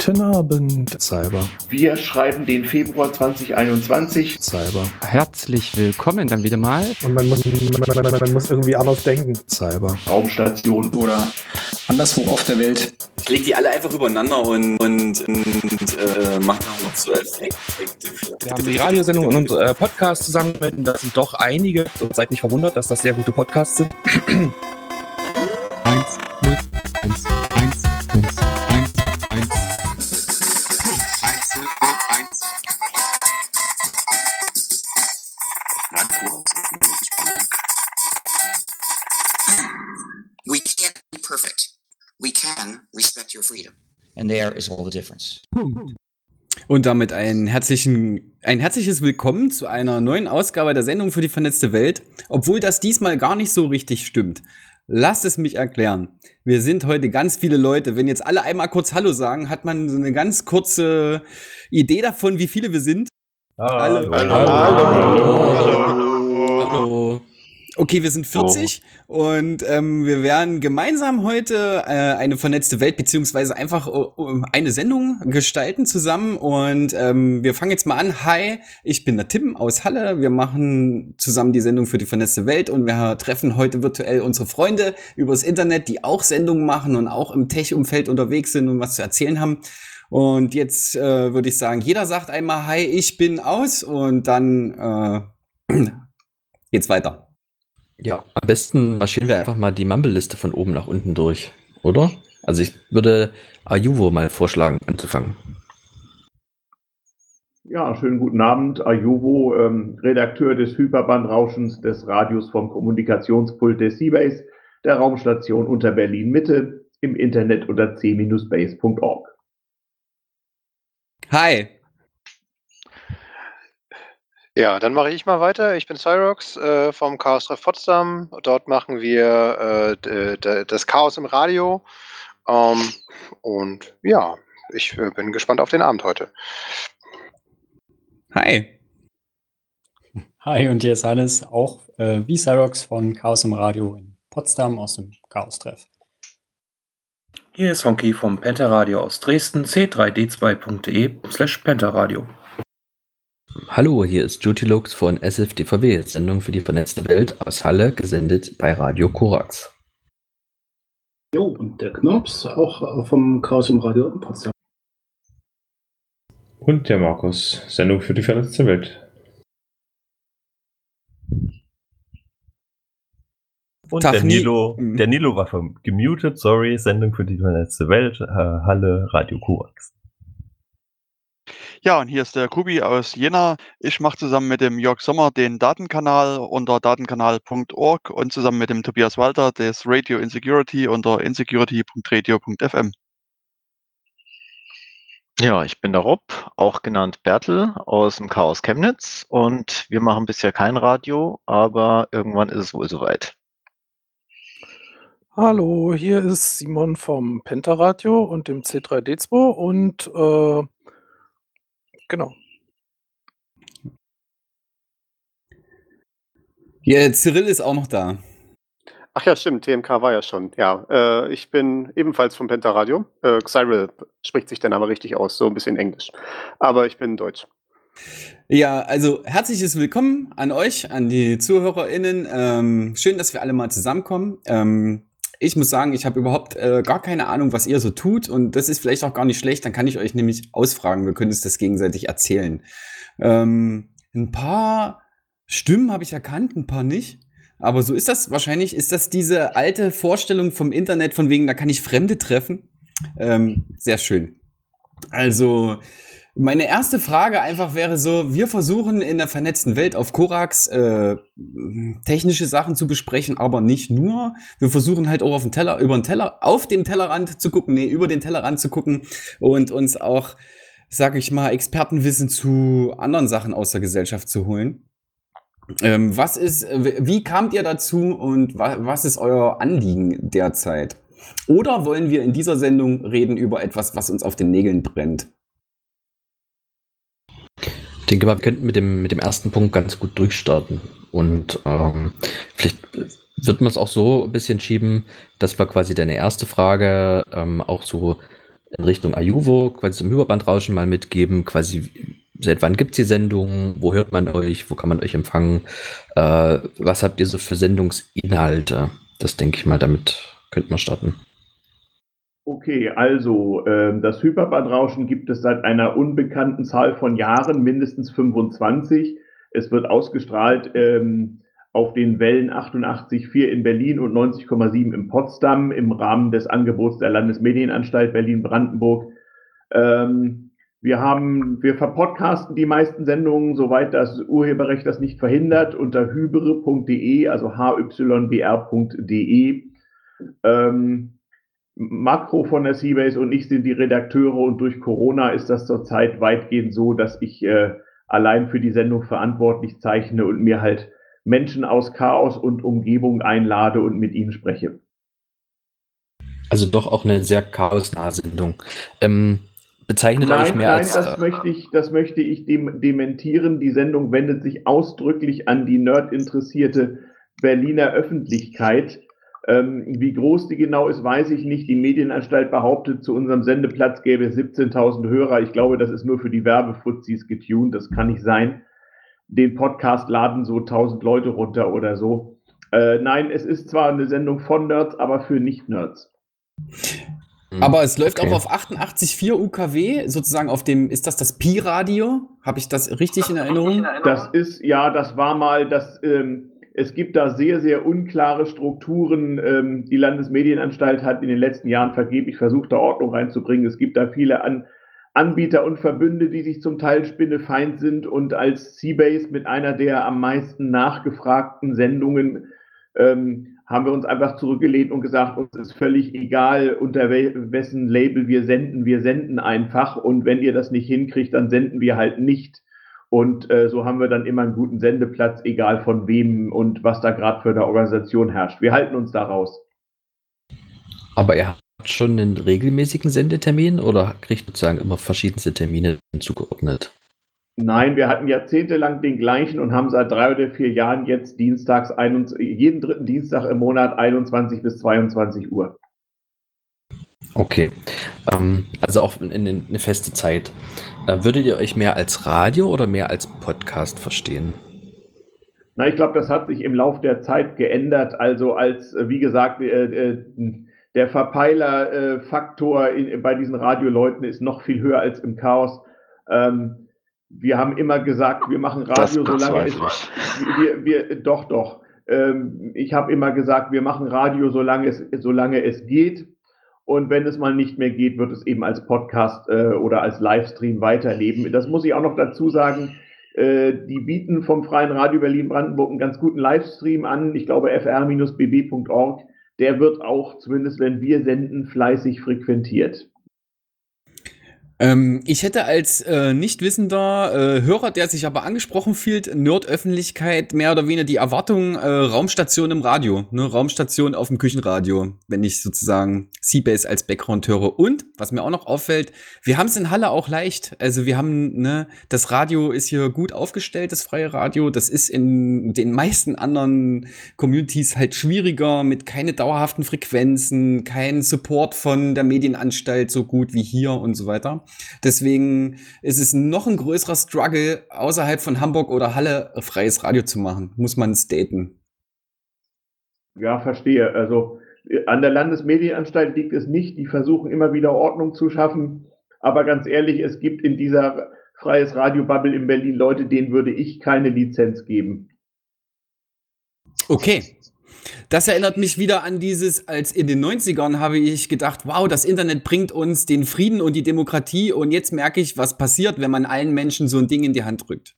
Guten Abend, Cyber. Wir schreiben den Februar 2021. Cyber. Herzlich willkommen dann wieder mal. Und man muss irgendwie anders denken. Cyber. Raumstation oder anderswo auf der Welt. Ich leg die alle einfach übereinander und mach noch so Effekte. Wir haben die Radiosendung und unsere Podcast zusammengehalten. Das sind doch einige. Und seid nicht verwundert, dass das sehr gute Podcasts sind. 1, 0, 1, 1, 1, 1, 1. We can't be perfect. We can respect your freedom. And there is all the difference. Und damit ein herzliches Willkommen zu einer neuen Ausgabe der Sendung für die vernetzte Welt, obwohl das diesmal gar nicht so richtig stimmt. Lasst es mich erklären. Wir sind heute ganz viele Leute. Wenn jetzt alle einmal kurz Hallo sagen, hat man so eine ganz kurze Idee davon, wie viele wir sind. Hallo. Hallo. Okay, wir sind 40 und wir werden gemeinsam heute eine vernetzte Welt beziehungsweise einfach eine Sendung gestalten zusammen und wir fangen jetzt mal an. Hi, ich bin der Tim aus Halle. Wir machen zusammen die Sendung für die vernetzte Welt und wir treffen heute virtuell unsere Freunde übers Internet, die auch Sendungen machen und auch im Tech-Umfeld unterwegs sind und was zu erzählen haben. Und jetzt würde ich sagen, jeder sagt einmal Hi, ich bin aus und dann geht's weiter. Ja, am besten marschieren wir einfach mal die Mumble-Liste von oben nach unten durch, oder? Also ich würde Ayuvo mal vorschlagen, anzufangen. Ja, schönen guten Abend. Ayuvo, Redakteur des Hyperbandrauschens des Radios vom Kommunikationspult der Seabase, der Raumstation unter Berlin Mitte, im Internet unter c-base.org. Hi. Ja, dann mache ich mal weiter. Ich bin Cyrox vom Chaos-Treff Potsdam. Dort machen wir das Chaos im Radio. Und ja, ich bin gespannt auf den Abend heute. Hi. Hi, und hier ist Hannes, auch wie Cyrox von Chaos im Radio in Potsdam aus dem Chaos-Treff. Hier ist Honky vom Pentaradio aus Dresden, c3d2.de/Pentaradio. Hallo, hier ist Jutilux von SFDVW, Sendung für die vernetzte Welt aus Halle, gesendet bei Radio Korax. Jo, und der Knops, auch vom Chaos im Radio in Potsdam. Und der Markus, Sendung für die vernetzte Welt. Und der Nilo war gemutet, sorry, Sendung für die vernetzte Welt, Halle, Radio Korax. Ja, und hier ist der Kubi aus Jena. Ich mache zusammen mit dem Jörg Sommer den Datenkanal unter datenkanal.org und zusammen mit dem Tobias Walter das Radio Insecurity unter insecurity.radio.fm. Ja, ich bin der Rob, auch genannt Bertel aus dem Chaos Chemnitz und wir machen bisher kein Radio, aber irgendwann ist es wohl soweit. Hallo, hier ist Simon vom Pentaradio und dem C3D2 und genau. Ja, Cyril ist auch noch da. Ach ja, stimmt, TMK war ja schon. Ja, ich bin ebenfalls vom Pentaradio. Cyril spricht sich der Name richtig aus, so ein bisschen Englisch. Aber ich bin Deutsch. Ja, also herzliches Willkommen an euch, an die ZuhörerInnen. Schön, dass wir alle mal zusammenkommen. Ich muss sagen, ich habe überhaupt gar keine Ahnung, was ihr so tut und das ist vielleicht auch gar nicht schlecht, dann kann ich euch nämlich ausfragen, wir können uns das gegenseitig erzählen. Ein paar Stimmen habe ich erkannt, ein paar nicht, aber so ist das, wahrscheinlich ist das diese alte Vorstellung vom Internet, von wegen, da kann ich Fremde treffen. Sehr schön. Also meine erste Frage einfach wäre so, wir versuchen in der vernetzten Welt auf Korax technische Sachen zu besprechen, aber nicht nur. Wir versuchen halt auch auf dem Tellerrand zu gucken und uns auch, sag ich mal, Expertenwissen zu anderen Sachen aus der Gesellschaft zu holen. Wie kamt ihr dazu und was ist euer Anliegen derzeit? Oder wollen wir in dieser Sendung reden über etwas, was uns auf den Nägeln brennt? Ich denke mal, wir könnten mit dem ersten Punkt ganz gut durchstarten. Und vielleicht wird man es auch so ein bisschen schieben, dass wir quasi deine erste Frage auch so in Richtung Ayuvo, quasi zum Hyperbandrauschen mal mitgeben, quasi seit wann gibt es die Sendung, wo hört man euch, wo kann man euch empfangen, was habt ihr so für Sendungsinhalte? Das denke ich mal, damit könnte man starten. Okay, also das Hyperbandrauschen gibt es seit einer unbekannten Zahl von Jahren, mindestens 25. Es wird ausgestrahlt auf den Wellen 88,4 in Berlin und 90,7 in Potsdam im Rahmen des Angebots der Landesmedienanstalt Berlin-Brandenburg. Wir verpodcasten die meisten Sendungen, soweit das Urheberrecht das nicht verhindert, unter hybere.de, also hybr.de. Makro von der Seabase und ich sind die Redakteure und durch Corona ist das zurzeit weitgehend so, dass ich allein für die Sendung verantwortlich zeichne und mir halt Menschen aus Chaos und Umgebung einlade und mit ihnen spreche. Also doch auch eine sehr chaosnahe Sendung. Bezeichnet euch mehr als... Das möchte ich dementieren. Die Sendung wendet sich ausdrücklich an die nerdinteressierte Berliner Öffentlichkeit. Wie groß die genau ist, weiß ich nicht. Die Medienanstalt behauptet, zu unserem Sendeplatz gäbe es 17.000 Hörer. Ich glaube, das ist nur für die Werbefuzis getuned. Das kann nicht sein. Den Podcast laden so 1.000 Leute runter oder so. Nein, es ist zwar eine Sendung von Nerds, aber für Nicht-Nerds. Aber es läuft auch auf 88,4 UKW, sozusagen auf dem, ist das Pi-Radio? Habe ich das richtig in Erinnerung? Das war mal das... Es gibt da sehr, sehr unklare Strukturen. Die Landesmedienanstalt hat in den letzten Jahren vergeblich versucht, da Ordnung reinzubringen. Es gibt da viele Anbieter und Verbünde, die sich zum Teil spinnefeind sind. Und als Seabase mit einer der am meisten nachgefragten Sendungen haben wir uns einfach zurückgelehnt und gesagt, uns ist völlig egal, unter wessen Label wir senden einfach. Und wenn ihr das nicht hinkriegt, dann senden wir halt nicht. Und so haben wir dann immer einen guten Sendeplatz, egal von wem und was da gerade für eine Organisation herrscht. Wir halten uns da raus. Aber ihr habt schon einen regelmäßigen Sendetermin oder kriegt sozusagen immer verschiedenste Termine zugeordnet? Nein, wir hatten jahrzehntelang den gleichen und haben seit 3 oder 4 Jahren jetzt jeden dritten Dienstag im Monat 21 bis 22 Uhr. Okay, also auch eine feste Zeit. Würdet ihr euch mehr als Radio oder mehr als Podcast verstehen? Na, ich glaube, das hat sich im Laufe der Zeit geändert. Also wie gesagt, der Verpeiler-Faktor bei diesen Radioleuten ist noch viel höher als im Chaos. Wir haben immer gesagt, wir machen Radio, solange ich habe immer gesagt, wir machen Radio, solange es geht. Und wenn es mal nicht mehr geht, wird es eben als Podcast oder als Livestream weiterleben. Das muss ich auch noch dazu sagen. Die bieten vom Freien Radio Berlin-Brandenburg einen ganz guten Livestream an. Ich glaube, fr-bb.org. Der wird auch, zumindest wenn wir senden, fleißig frequentiert. Ich hätte als nichtwissender Hörer, der sich aber angesprochen fühlt, Nerd-Öffentlichkeit mehr oder weniger die Erwartung, Raumstation im Radio, ne? Raumstation auf dem Küchenradio, wenn ich sozusagen Seabase als Background höre. Und, was mir auch noch auffällt, wir haben es in Halle auch leicht. Also wir haben, ne, das Radio ist hier gut aufgestellt, das freie Radio. Das ist in den meisten anderen Communities halt schwieriger, mit keine dauerhaften Frequenzen, kein Support von der Medienanstalt so gut wie hier und so weiter. Deswegen ist es noch ein größerer Struggle, außerhalb von Hamburg oder Halle freies Radio zu machen, muss man staten. Ja, verstehe. Also an der Landesmedienanstalt liegt es nicht. Die versuchen immer wieder Ordnung zu schaffen. Aber ganz ehrlich, es gibt in dieser freies Radio-Bubble in Berlin Leute, denen würde ich keine Lizenz geben. Okay. Das erinnert mich wieder an als in den 90ern habe ich gedacht, wow, das Internet bringt uns den Frieden und die Demokratie und jetzt merke ich, was passiert, wenn man allen Menschen so ein Ding in die Hand drückt.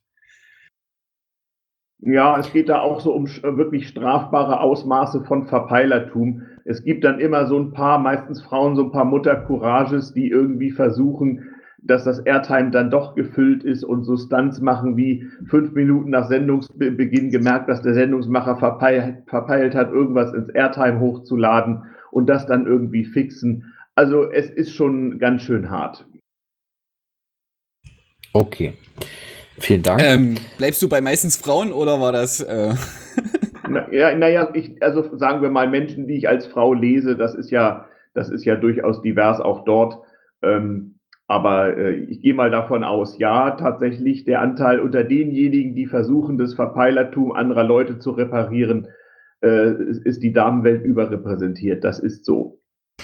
Ja, es geht da auch so um wirklich strafbare Ausmaße von Verpeilertum. Es gibt dann immer so ein paar, meistens Frauen, so ein paar Muttercourages, die irgendwie versuchen, dass das Airtime dann doch gefüllt ist und so Stunts machen wie 5 Minuten nach Sendungsbeginn gemerkt, dass der Sendungsmacher verpeilt hat, irgendwas ins Airtime hochzuladen und das dann irgendwie fixen. Also es ist schon ganz schön hart. Okay, vielen Dank. Bleibst du bei meistens Frauen oder war das... Also sagen wir mal Menschen, die ich als Frau lese, das ist ja durchaus divers auch dort. Aber ich gehe mal davon aus, ja, tatsächlich der Anteil unter denjenigen, die versuchen, das Verpeilertum anderer Leute zu reparieren, ist die Damenwelt überrepräsentiert. Das ist so.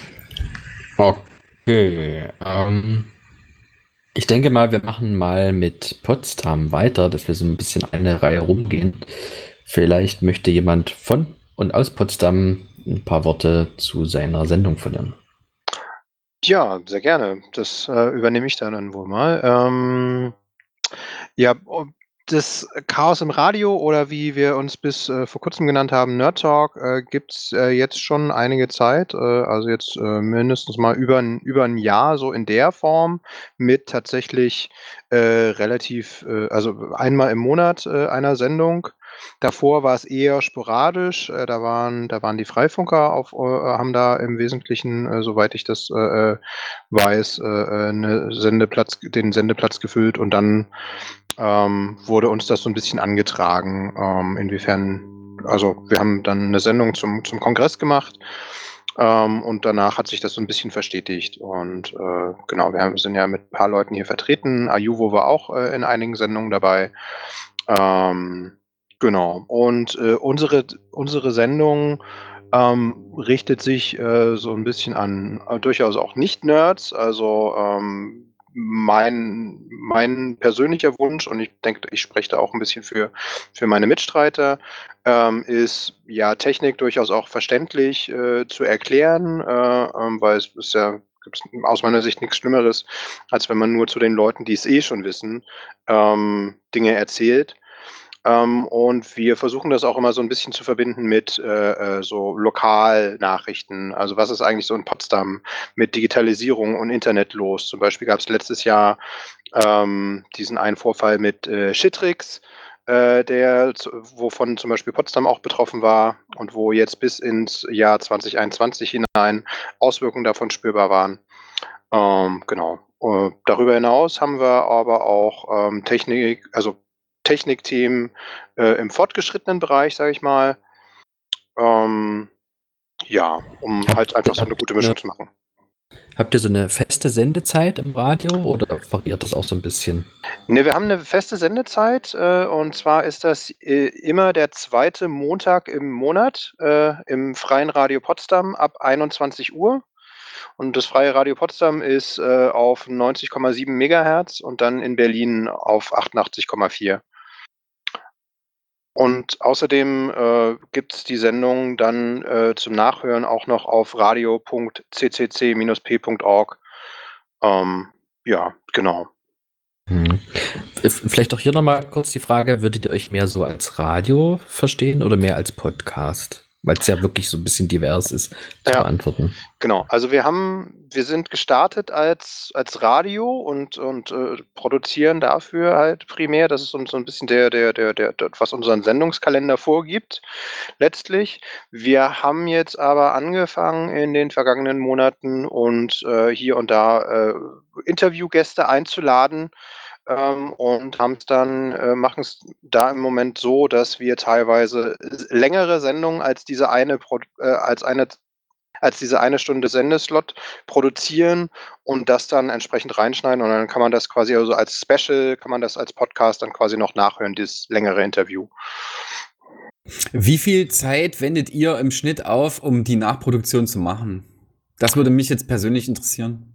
Okay. Ich denke mal, wir machen mal mit Potsdam weiter, dass wir so ein bisschen eine Reihe rumgehen. Vielleicht möchte jemand von und aus Potsdam ein paar Worte zu seiner Sendung verlieren. Ja, sehr gerne. Das übernehme ich dann wohl mal. Ja, das Chaos im Radio oder wie wir uns bis vor kurzem genannt haben, Nerd Talk, gibt's jetzt schon einige Zeit, also jetzt mindestens mal über ein Jahr so in der Form mit tatsächlich relativ, also einmal im Monat einer Sendung. Davor war es eher sporadisch, da waren die Freifunker haben da im Wesentlichen, soweit ich das weiß, den Sendeplatz gefüllt und dann wurde uns das so ein bisschen angetragen, inwiefern, also wir haben dann eine Sendung zum Kongress gemacht und danach hat sich das so ein bisschen verstetigt und genau, sind ja mit ein paar Leuten hier vertreten. Ayuvo war auch in einigen Sendungen dabei. Genau. Und unsere Sendung richtet sich so ein bisschen an durchaus auch Nicht-Nerds. Also mein persönlicher Wunsch, und ich denke, ich spreche da auch ein bisschen für meine Mitstreiter, ist ja Technik durchaus auch verständlich zu erklären, weil es ist ja gibt es aus meiner Sicht nichts Schlimmeres, als wenn man nur zu den Leuten, die es eh schon wissen, Dinge erzählt. Und wir versuchen das auch immer so ein bisschen zu verbinden mit so Lokalnachrichten. Also was ist eigentlich so in Potsdam mit Digitalisierung und Internet los? Zum Beispiel gab es letztes Jahr diesen einen Vorfall mit Shitrix, wovon zum Beispiel Potsdam auch betroffen war und wo jetzt bis ins Jahr 2021 hinein Auswirkungen davon spürbar waren. Genau. Darüber hinaus haben wir aber auch Technikthemen im fortgeschrittenen Bereich, sage ich mal. Ja, um halt einfach so eine gute Mischung zu machen. Habt ihr so eine feste Sendezeit im Radio oder variiert das auch so ein bisschen? Ne, wir haben eine feste Sendezeit, und zwar ist das immer der zweite Montag im Monat im Freien Radio Potsdam ab 21 Uhr. Und das Freie Radio Potsdam ist auf 90,7 Megahertz und dann in Berlin auf 88,4. Und außerdem gibt's die Sendung dann zum Nachhören auch noch auf radio.ccc-p.org. Ja, genau. Vielleicht auch hier nochmal kurz die Frage, würdet ihr euch mehr so als Radio verstehen oder mehr als Podcast? Weil es ja wirklich so ein bisschen divers ist zu beantworten. Genau, also wir sind gestartet als Radio und produzieren dafür halt primär. Das ist so ein bisschen der was unseren Sendungskalender vorgibt, letztlich. Wir haben jetzt aber angefangen in den vergangenen Monaten und hier und da Interviewgäste einzuladen, und machen es da im Moment so, dass wir teilweise längere Sendungen als diese eine Stunde Sendeslot produzieren und das dann entsprechend reinschneiden und dann kann man das quasi also als Special, kann man das als Podcast dann quasi noch nachhören, dieses längere Interview. Wie viel Zeit wendet ihr im Schnitt auf, um die Nachproduktion zu machen? Das würde mich jetzt persönlich interessieren.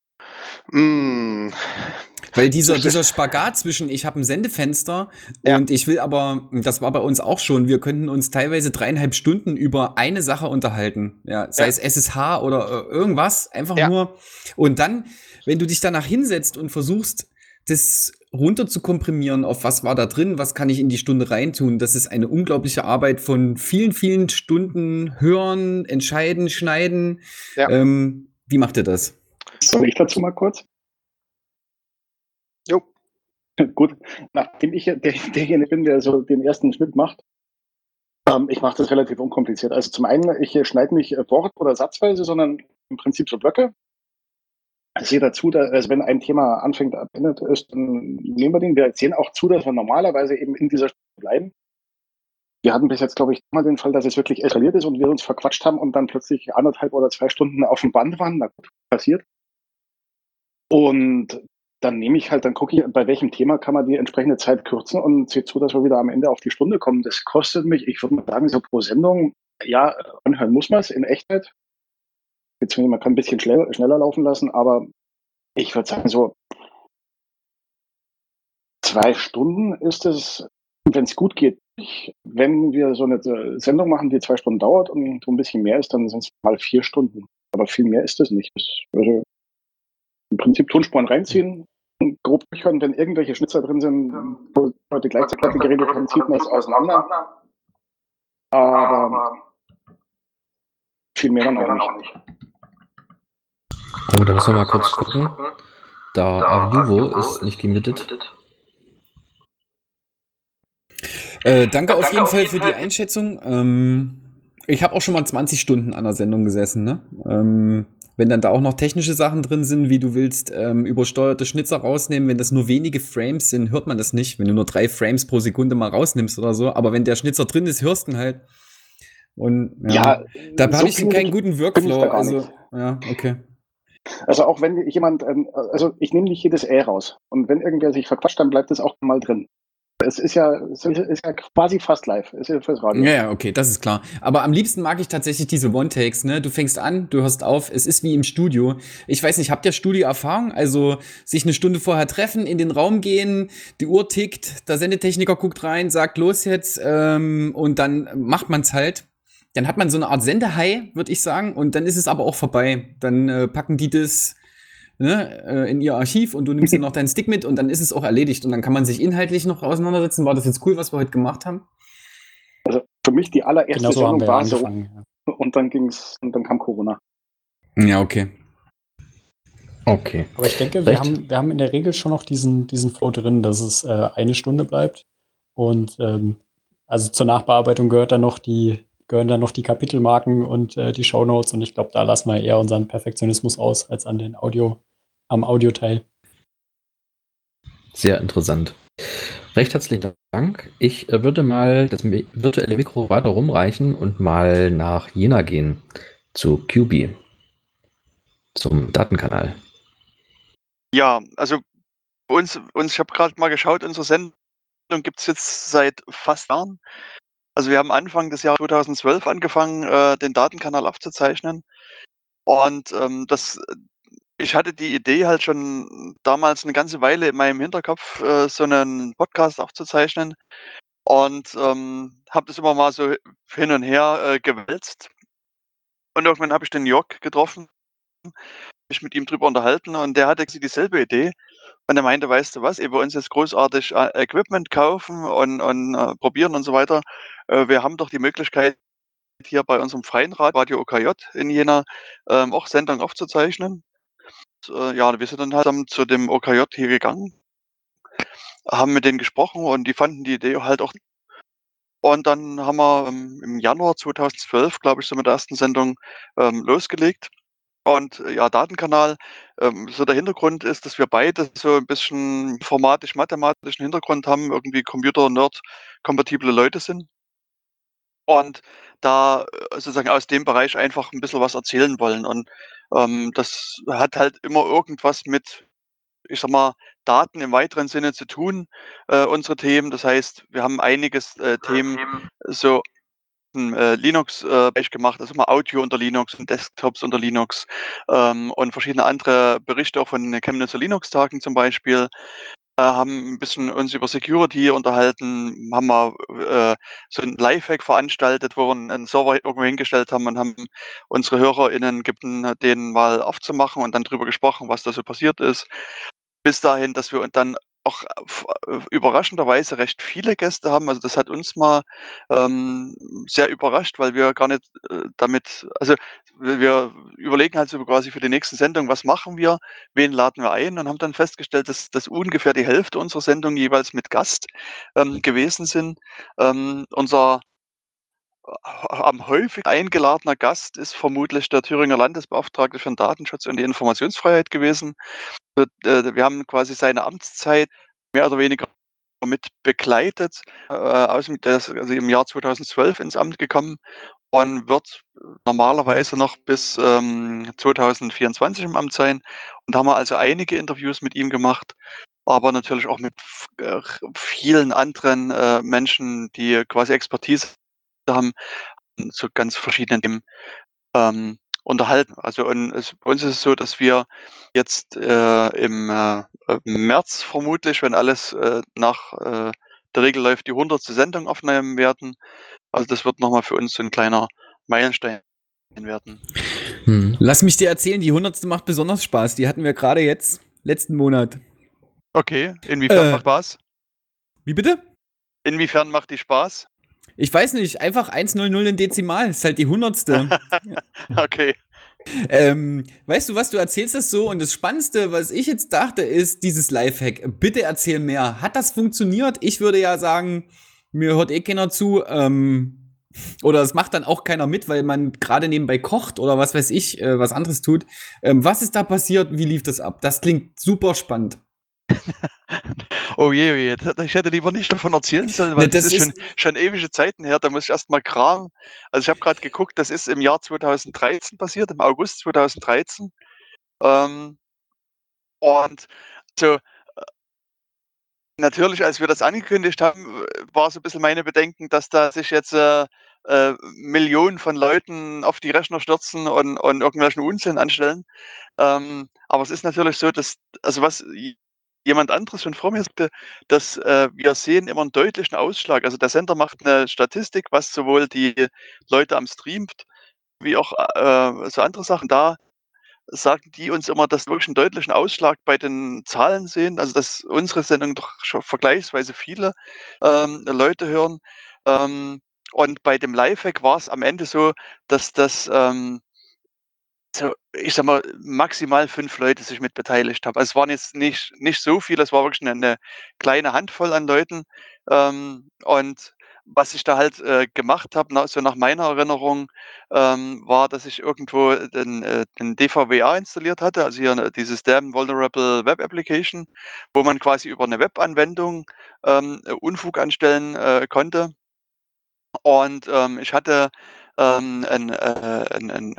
Weil dieser Spagat zwischen, ich habe ein Sendefenster und ich will aber, das war bei uns auch schon, wir könnten uns teilweise 3,5 Stunden über eine Sache unterhalten. Ja, sei es SSH oder irgendwas, einfach nur. Und dann, wenn du dich danach hinsetzt und versuchst, das runter zu komprimieren, auf was war da drin, was kann ich in die Stunde reintun, das ist eine unglaubliche Arbeit von vielen, vielen Stunden hören, entscheiden, schneiden. Wie macht ihr das? Soll ich dazu mal kurz? Jo. Gut, nachdem ich derjenige bin, der so den ersten Schnitt macht, ich mache das relativ unkompliziert. Also zum einen, ich schneide nicht Wort- oder Satzweise, sondern im Prinzip so Blöcke. Ich sehe dazu, dass wenn ein Thema anfängt, beendet ist, dann nehmen wir den. Wir sehen auch zu, dass wir normalerweise eben in dieser Stunde bleiben. Wir hatten bis jetzt, glaube ich, mal den Fall, dass es wirklich eskaliert ist und wir uns verquatscht haben und dann plötzlich 1,5 oder 2 Stunden auf dem Band waren. Na gut, passiert. Und dann gucke ich, bei welchem Thema kann man die entsprechende Zeit kürzen und sehe zu, dass wir wieder am Ende auf die Stunde kommen. Das kostet mich, ich würde mal sagen, so pro Sendung, ja, anhören muss man es in Echtzeit. Beziehungsweise man kann ein bisschen schneller laufen lassen, aber ich würde sagen, so 2 Stunden ist es, wenn es gut geht. Wenn wir so eine Sendung machen, die 2 Stunden dauert und so ein bisschen mehr ist, dann sind es mal 4 Stunden. Aber viel mehr ist es nicht. Also im Prinzip Tonspuren reinziehen, grob durchhören, wenn irgendwelche Schnitzer drin sind, wo Leute gleichzeitig geredet haben, zieht man es auseinander. Aber viel mehr dann auch nicht. Oh, da müssen wir mal kurz gucken. Da Arjuvo ist nicht gemutet. Danke auf jeden Fall für die Einschätzung. Ich habe auch schon mal 20 Stunden an der Sendung gesessen, ne? Wenn dann da auch noch technische Sachen drin sind, wie du willst, übersteuerte Schnitzer rausnehmen, wenn das nur wenige Frames sind, hört man das nicht. Wenn du nur 3 Frames pro Sekunde mal rausnimmst oder so, aber wenn der Schnitzer drin ist, hörst du ihn halt. Und ja, da so habe ich keinen guten Workflow. Also, nicht. ja, okay. Also auch wenn jemand, also ich nehme nicht jedes raus. Und wenn irgendwer sich verquatscht, dann bleibt es auch mal drin. Es ist ja quasi fast live. Ist ja fürs Radio. Ja, okay, das ist klar. Aber am liebsten mag ich tatsächlich diese One-Takes, ne? Du fängst an, du hörst auf, es ist wie im Studio. Ich weiß nicht, habt ihr Studioerfahrung? Also sich eine Stunde vorher treffen, in den Raum gehen, die Uhr tickt, der Sendetechniker guckt rein, sagt los jetzt, und dann macht man's halt. Dann hat man so eine Art Sendehai, würde ich sagen, und dann ist es aber auch vorbei. Dann packen die das in ihr Archiv und du nimmst dann noch deinen Stick mit und dann ist es auch erledigt und dann kann man sich inhaltlich noch auseinandersetzen. War das jetzt cool, was wir heute gemacht haben? Also für mich die allererste Genau so haben Sendung wir war so angefangen, und dann kam Corona. Ja, okay. Okay. Aber ich denke, wir haben in der Regel schon noch diesen Flow drin, dass es 1 Stunde bleibt. Und also zur Nachbearbeitung gehören dann noch die Kapitelmarken und die Shownotes. Und ich glaube, da lassen wir eher unseren Perfektionismus aus als am Audioteil. Sehr interessant. Recht herzlichen Dank. Ich würde mal das virtuelle Mikro weiter rumreichen und mal nach Jena gehen, zu QB, zum Datenkanal. Ja, also uns ich habe gerade mal geschaut, unsere Sendung gibt es jetzt seit fast Jahren. Also wir haben Anfang des Jahres 2012 angefangen, den Datenkanal aufzuzeichnen. Und ich hatte die Idee halt schon damals eine ganze Weile in meinem Hinterkopf, so einen Podcast aufzuzeichnen und habe das immer mal so hin und her gewälzt. Und irgendwann habe ich den Jörg getroffen, mich mit ihm drüber unterhalten und der hatte dieselbe Idee. Und er meinte, weißt du was, ehe wir uns jetzt großartig Equipment kaufen und probieren und so weiter, wir haben doch die Möglichkeit, hier bei unserem freien Radio OKJ in Jena auch Sendungen aufzuzeichnen. Ja, wir sind dann halt zu dem OKJ hier gegangen, haben mit denen gesprochen und die fanden die Idee halt auch. Und dann haben wir im Januar 2012, glaube ich, so mit der ersten Sendung losgelegt. Und ja, Datenkanal, so der Hintergrund ist, dass wir beide so ein bisschen informatisch-mathematischen Hintergrund haben, irgendwie Computer-Nerd-kompatible Leute sind. Und da sozusagen aus dem Bereich einfach ein bisschen was erzählen wollen. Und das hat halt immer irgendwas mit, ich sag mal, Daten im weiteren Sinne zu tun, unsere Themen. Das heißt, wir haben einiges Themen so Linux Bereich gemacht, also mal Audio unter Linux und Desktops unter Linux, und verschiedene andere Berichte auch von den Chemnitzer Linux-Tagen zum Beispiel. Haben ein bisschen uns über Security unterhalten, haben mal so 'n Lifehack veranstaltet, wo wir 'n Server irgendwo hingestellt haben und haben unsere HörerInnen gebeten, den mal aufzumachen und dann drüber gesprochen, was da so passiert ist. Bis dahin, dass wir dann auch überraschenderweise recht viele Gäste haben. Also, das hat uns mal sehr überrascht, weil wir gar nicht also, wir überlegen halt so quasi für die nächste Sendung, was machen wir, wen laden wir ein und haben dann festgestellt, dass ungefähr die Hälfte unserer Sendung jeweils mit Gast gewesen sind. Unser am häufigsten eingeladener Gast ist vermutlich der Thüringer Landesbeauftragte für den Datenschutz und die Informationsfreiheit gewesen. Wir haben quasi seine Amtszeit mehr oder weniger mit begleitet, also im Jahr 2012 ins Amt gekommen und wird normalerweise noch bis 2024 im Amt sein. Und da haben wir also einige Interviews mit ihm gemacht, aber natürlich auch mit vielen anderen Menschen, die quasi Expertise haben, zu ganz verschiedenen Themen unterhalten. Also bei uns ist es so, dass wir jetzt im März vermutlich, wenn alles nach der Regel läuft, die 100. Sendung aufnehmen werden. Also das wird nochmal für uns so ein kleiner Meilenstein werden. Lass mich dir erzählen, die 100. macht besonders Spaß. Die hatten wir gerade jetzt, letzten Monat. Okay, inwiefern macht Spaß? Wie bitte? Inwiefern macht die Spaß? Ich weiß nicht, einfach 100 in Dezimal, ist halt die 100. Okay. Weißt du was, du erzählst das so und das Spannendste, was ich jetzt dachte, ist dieses Lifehack. Bitte erzähl mehr. Hat das funktioniert? Ich würde ja sagen, mir hört eh keiner zu. Oder es macht dann auch keiner mit, weil man gerade nebenbei kocht oder was weiß ich, was anderes tut. Was ist da passiert? Wie lief das ab? Das klingt super spannend. Oh je, ich hätte lieber nicht davon erzählen sollen, weil das ist schon ewige Zeiten her, da muss ich erst mal kramen. Also ich habe gerade geguckt, das ist im Jahr 2013 passiert, im August 2013. Und so natürlich, als wir das angekündigt haben, war so ein bisschen meine Bedenken, dass da sich jetzt Millionen von Leuten auf die Rechner stürzen und irgendwelchen Unsinn anstellen. Aber es ist natürlich so, dass, also was jemand anderes schon vor mir sagte, dass wir sehen immer einen deutlichen Ausschlag. Also der Sender macht eine Statistik, was sowohl die Leute am Stream wie auch so andere Sachen. Da sagen die uns immer, dass wir wirklich einen deutlichen Ausschlag bei den Zahlen sehen, also dass unsere Sendung doch schon vergleichsweise viele Leute hören. Und bei dem Lifehack war es am Ende so, dass das so, ich sag mal, maximal 5 Leute sich mit beteiligt haben. Also, es waren jetzt nicht so viele, es war wirklich eine kleine Handvoll an Leuten. Und was ich da halt gemacht habe, so nach meiner Erinnerung, war, dass ich irgendwo den DVWA installiert hatte, also hier dieses Damn Vulnerable Web Application, wo man quasi über eine Webanwendung Unfug anstellen konnte. Und ich hatte 'n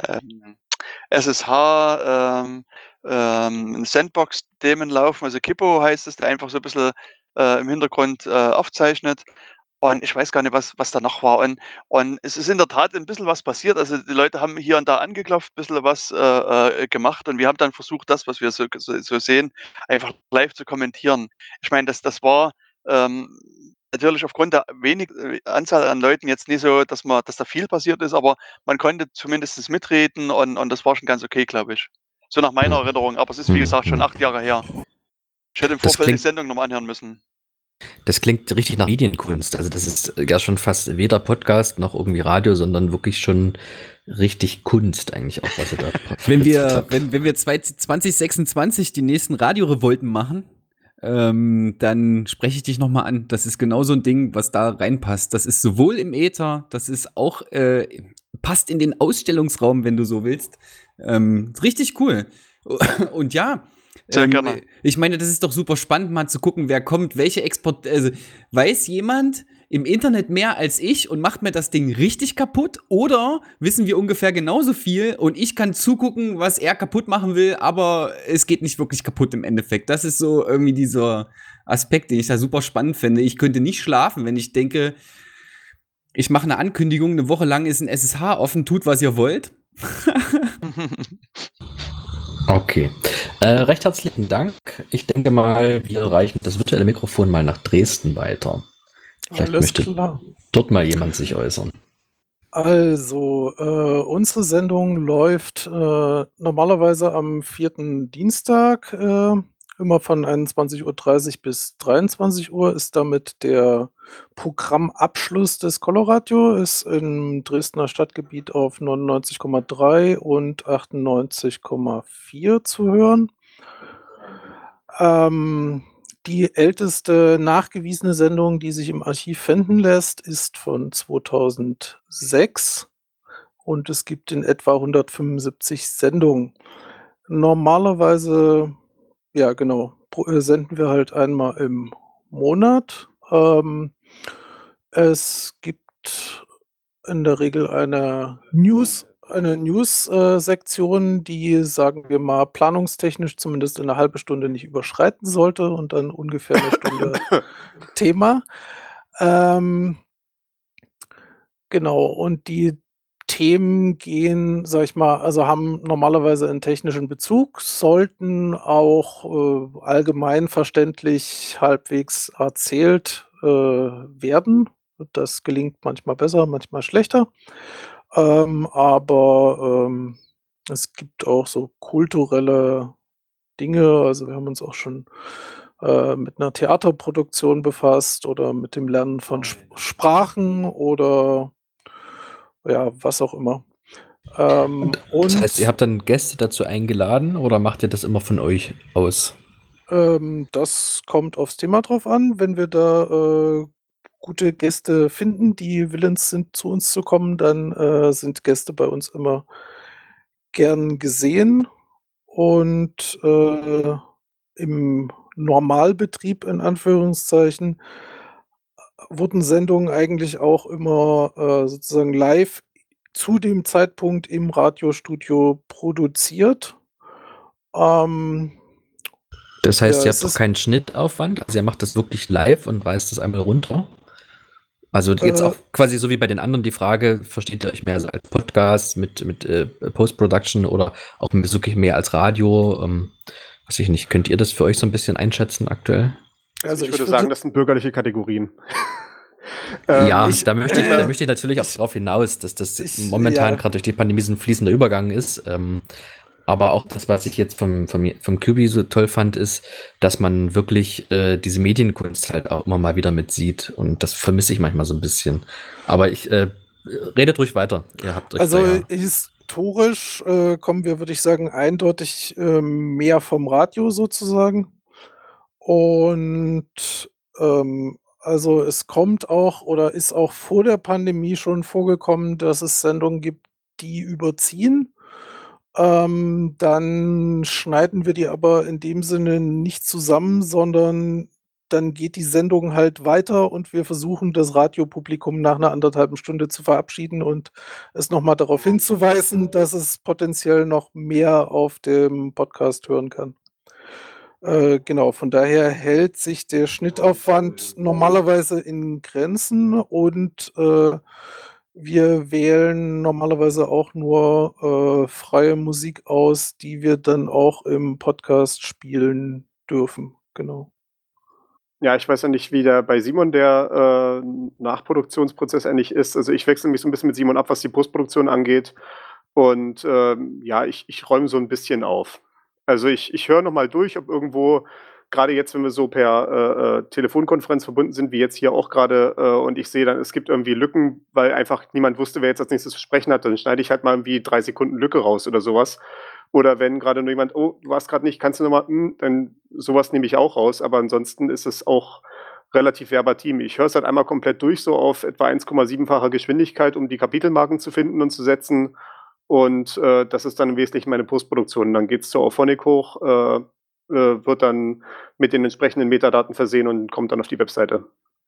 SSH, 'n Sandbox-Daemon laufen, also Kippo heißt es, der einfach so 'n bisschen im Hintergrund aufzeichnet. Und ich weiß gar nicht, was da noch war. Und es ist in der Tat 'n bisschen was passiert. Also, die Leute haben hier und da angeklopft, bisschen was gemacht und wir haben dann versucht, das, was wir so sehen, einfach live zu kommentieren. Ich meine, das war natürlich aufgrund der wenig Anzahl an Leuten jetzt nicht so, dass da viel passiert ist, aber man konnte zumindest mitreden und das war schon ganz okay, glaube ich. So nach meiner Erinnerung, aber es ist, wie gesagt, schon 8 Jahre her. Ich hätte im Vorfeld die Sendung noch mal anhören müssen. Das klingt richtig nach Medienkunst. Also das ist ja schon fast weder Podcast noch irgendwie Radio, sondern wirklich schon richtig Kunst eigentlich auch, was ihr da wenn wir 2026 die nächsten Radiorevolten machen, dann spreche ich dich noch mal an. Das ist genau so ein Ding, was da reinpasst. Das ist sowohl im Äther, das ist auch passt in den Ausstellungsraum, wenn du so willst. Richtig cool. Und ja, sehr gerne. Ich meine, das ist doch super spannend, mal zu gucken, wer kommt, welche Export. Also, weiß jemand im Internet mehr als ich und macht mir das Ding richtig kaputt? Oder wissen wir ungefähr genauso viel und ich kann zugucken, was er kaputt machen will, aber es geht nicht wirklich kaputt im Endeffekt. Das ist so irgendwie dieser Aspekt, den ich da super spannend finde. Ich könnte nicht schlafen, wenn ich denke, ich mache eine Ankündigung, eine Woche lang ist ein SSH offen, tut, was ihr wollt. Okay. Recht herzlichen Dank. Ich denke mal, wir reichen das virtuelle Mikrofon mal nach Dresden weiter. Vielleicht Alles möchte klar. dort mal jemand sich äußern. Also, unsere Sendung läuft normalerweise am 4. Dienstag, immer von 21:30 Uhr bis 23 Uhr ist damit der Programmabschluss des Coloradio, ist im Dresdner Stadtgebiet auf 99,3 und 98,4 zu hören. Die älteste nachgewiesene Sendung, die sich im Archiv finden lässt, ist von 2006 und es gibt in etwa 175 Sendungen. Normalerweise, ja genau, senden wir halt einmal im Monat. Es gibt in der Regel eine News-Sektion, die, sagen wir mal, planungstechnisch zumindest eine halbe Stunde nicht überschreiten sollte und dann ungefähr eine Stunde Thema. Genau, und die Themen gehen, sage ich mal, also haben normalerweise einen technischen Bezug, sollten auch allgemein verständlich halbwegs erzählt werden. Das gelingt manchmal besser, manchmal schlechter. Aber es gibt auch so kulturelle Dinge. Also wir haben uns auch schon mit einer Theaterproduktion befasst oder mit dem Lernen von Sprachen oder ja, was auch immer. Das heißt, ihr habt dann Gäste dazu eingeladen oder macht ihr das immer von euch aus? Das kommt aufs Thema drauf an. Wenn wir da gute Gäste finden, die willens sind, zu uns zu kommen, dann sind Gäste bei uns immer gern gesehen. Und im Normalbetrieb, in Anführungszeichen, wurden Sendungen eigentlich auch immer sozusagen live zu dem Zeitpunkt im Radiostudio produziert. Das heißt, Ja, ihr es habt doch ist keinen Schnittaufwand? Also ihr macht das wirklich live und reißt das einmal runter? Also jetzt auch quasi so wie bei den anderen die Frage, versteht ihr euch mehr als Podcast mit Post-Production oder auch wirklich mehr als Radio? Weiß ich nicht, könnt ihr das für euch so ein bisschen einschätzen aktuell? Also ich würde sagen, das sind bürgerliche Kategorien. Ja, da möchte ich natürlich auch drauf hinaus, dass das momentan gerade durch die Pandemie so ein fließender Übergang ist. Aber auch das, was ich jetzt vom QB so toll fand, ist, dass man wirklich diese Medienkunst halt auch immer mal wieder mit sieht. Und das vermisse ich manchmal so ein bisschen. Aber redet ruhig weiter. Ihr habt euch Also historisch kommen wir, würde ich sagen, eindeutig mehr vom Radio sozusagen. Und also es kommt auch oder ist auch vor der Pandemie schon vorgekommen, dass es Sendungen gibt, die überziehen. Dann schneiden wir die aber in dem Sinne nicht zusammen, sondern dann geht die Sendung halt weiter und wir versuchen, das Radiopublikum nach einer 1,5 Stunde zu verabschieden und es noch mal darauf hinzuweisen, dass es potenziell noch mehr auf dem Podcast hören kann. Genau, von daher hält sich der Schnittaufwand normalerweise in Grenzen und wir wählen normalerweise auch nur freie Musik aus, die wir dann auch im Podcast spielen dürfen. Genau. Ja, ich weiß ja nicht, wie bei Simon der Nachproduktionsprozess eigentlich ist. Also ich wechsle mich so ein bisschen mit Simon ab, was die Postproduktion angeht. Und ja, ich räume so ein bisschen auf. Also ich höre noch mal durch, ob irgendwo, gerade jetzt, wenn wir so per Telefonkonferenz verbunden sind, wie jetzt hier auch gerade, und ich sehe dann, es gibt irgendwie Lücken, weil einfach niemand wusste, wer jetzt als nächstes zu sprechen hat, dann schneide ich halt mal irgendwie 3 Sekunden Lücke raus oder sowas. Oder wenn gerade nur jemand, oh, du warst gerade nicht, kannst du noch mal, dann sowas nehme ich auch raus. Aber ansonsten ist es auch relativ verbatim. Ich höre es halt einmal komplett durch, so auf etwa 1,7-facher Geschwindigkeit, um die Kapitelmarken zu finden und zu setzen. Und das ist dann im Wesentlichen meine Postproduktion. Dann geht es zur Auphonic hoch, wird dann mit den entsprechenden Metadaten versehen und kommt dann auf die Webseite.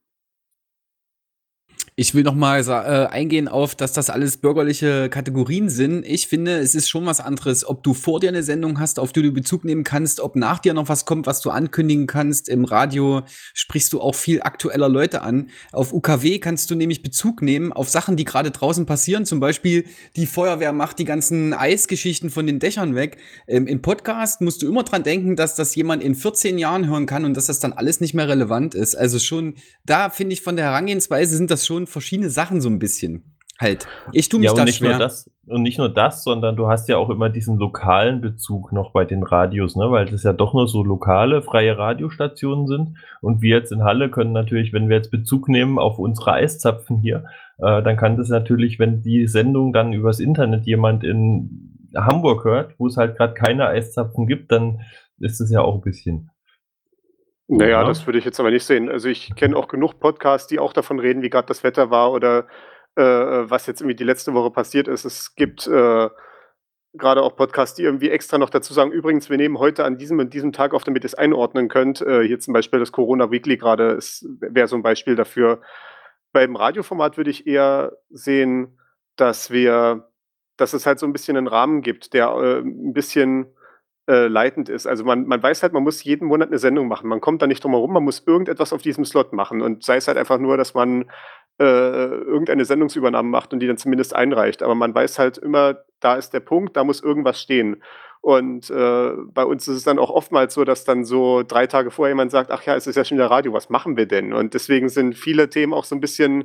Ich will noch mal eingehen auf, dass das alles bürgerliche Kategorien sind. Ich finde, es ist schon was anderes, ob du vor dir eine Sendung hast, auf die du Bezug nehmen kannst, ob nach dir noch was kommt, was du ankündigen kannst. Im Radio sprichst du auch viel aktueller Leute an. Auf UKW kannst du nämlich Bezug nehmen auf Sachen, die gerade draußen passieren. Zum Beispiel die Feuerwehr macht die ganzen Eisgeschichten von den Dächern weg. Im Podcast musst du immer dran denken, dass das jemand in 14 Jahren hören kann und dass das dann alles nicht mehr relevant ist. Also schon, da finde ich von der Herangehensweise sind das schon verschiedene Sachen so ein bisschen. Halt. Ich tue mich da schwer. Und nicht nur das, sondern du hast ja auch immer diesen lokalen Bezug noch bei den Radios, ne? Weil das ja doch nur so lokale, freie Radiostationen sind. Und wir jetzt in Halle können natürlich, wenn wir jetzt Bezug nehmen auf unsere Eiszapfen hier, dann kann das natürlich, wenn die Sendung dann übers Internet jemand in Hamburg hört, wo es halt gerade keine Eiszapfen gibt, dann ist es ja auch ein bisschen. Naja, das würde ich jetzt aber nicht sehen. Also ich kenne auch genug Podcasts, die auch davon reden, wie gerade das Wetter war oder was jetzt irgendwie die letzte Woche passiert ist. Es gibt gerade auch Podcasts, die irgendwie extra noch dazu sagen, übrigens, wir nehmen heute an diesem und diesem Tag auf, damit ihr es einordnen könnt. Hier zum Beispiel das Corona Weekly gerade wäre so ein Beispiel dafür. Beim Radioformat würde ich eher sehen, dass es halt so ein bisschen einen Rahmen gibt, der, 'n bisschen, leitend ist. Also, man weiß halt, man muss jeden Monat eine Sendung machen. Man kommt da nicht drum herum, man muss irgendetwas auf diesem Slot machen und sei es halt einfach nur, dass man, irgendeine Sendungsübernahme macht und die dann zumindest einreicht. Aber man weiß halt immer, da ist der Punkt, da muss irgendwas stehen. Und, bei uns ist es dann auch oftmals so, dass dann so 3 Tage vorher jemand sagt: „Ach ja, es ist ja schon wieder Radio, was machen wir denn?“ Und deswegen sind viele Themen auch so ein bisschen,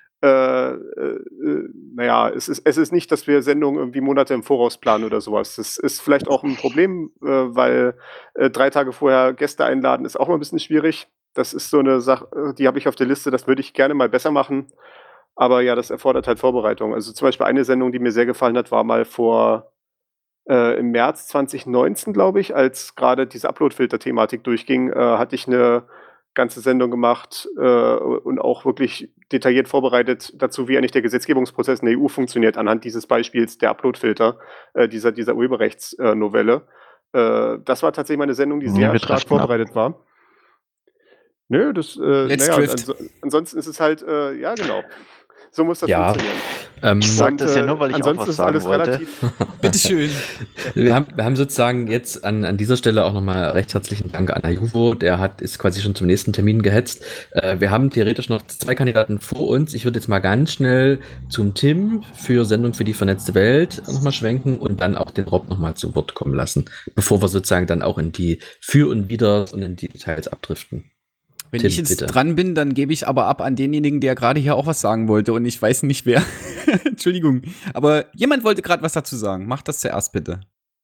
na ja, es ist nicht, dass wir Sendungen irgendwie Monate im Voraus planen oder sowas. Das ist vielleicht auch ein Problem, weil, 3 Tage vorher Gäste einladen ist auch mal ein bisschen schwierig. Das ist so eine Sache, die habe ich auf der Liste, das würde ich gerne mal besser machen. Aber ja, das erfordert halt Vorbereitung. Also, zum Beispiel eine Sendung, die mir sehr gefallen hat, war mal im März 2019, glaube ich, als gerade diese Uploadfilter-Thematik durchging, hatte ich eine ganze Sendung gemacht, und auch wirklich detailliert vorbereitet dazu, wie eigentlich der Gesetzgebungsprozess in der EU funktioniert, anhand dieses Beispiels der Uploadfilter, dieser Urheberrechtsnovelle. Das war tatsächlich mal 'ne Sendung, die Ja, sehr wir stark driften ab. vorbereitet war. Nö, das, Let's na ja, drift. ansonsten ist es halt, ja genau. So muss das Ja, funktionieren. Ich sage Und, das ja nur, weil ich auch ansonsten was ist sagen alles wollte. relativ Bitteschön. Wir haben sozusagen jetzt an dieser Stelle auch nochmal recht herzlichen Dank an Ayuvo. Ist quasi schon zum nächsten Termin gehetzt. Wir haben theoretisch noch 2 Kandidaten vor uns. Ich würde jetzt mal ganz schnell zum Tim für Sendung für die vernetzte Welt nochmal schwenken und dann auch den Rob nochmal zu Wort kommen lassen, bevor wir sozusagen dann auch in die Für und Widers und in die Details abdriften. Wenn Tim, ich jetzt bitte. dran bin, dann gebe ich aber ab an denjenigen, der gerade hier auch was sagen wollte und ich weiß nicht wer. Entschuldigung. Aber jemand wollte gerade was dazu sagen. Mach das zuerst bitte.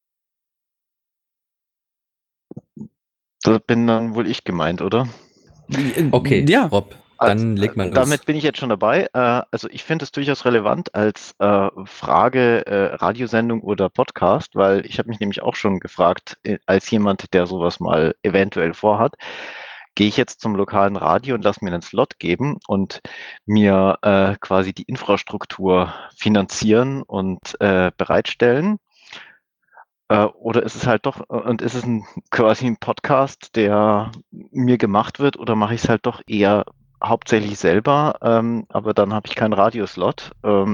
Da bin dann wohl ich gemeint, oder? Okay, Ja. Rob, dann leg mal los. Damit bin ich jetzt schon dabei. Also ich finde es durchaus relevant als Frage Radiosendung oder Podcast, weil ich habe mich nämlich auch schon gefragt, als jemand, der sowas mal eventuell vorhat, gehe ich jetzt zum lokalen Radio und lasse mir einen Slot geben und mir quasi die Infrastruktur finanzieren und bereitstellen. Oder ist es halt doch, und ist es quasi ein Podcast, der mir gemacht wird, oder mache ich es halt doch eher hauptsächlich selber, aber dann habe ich keinen Radioslot.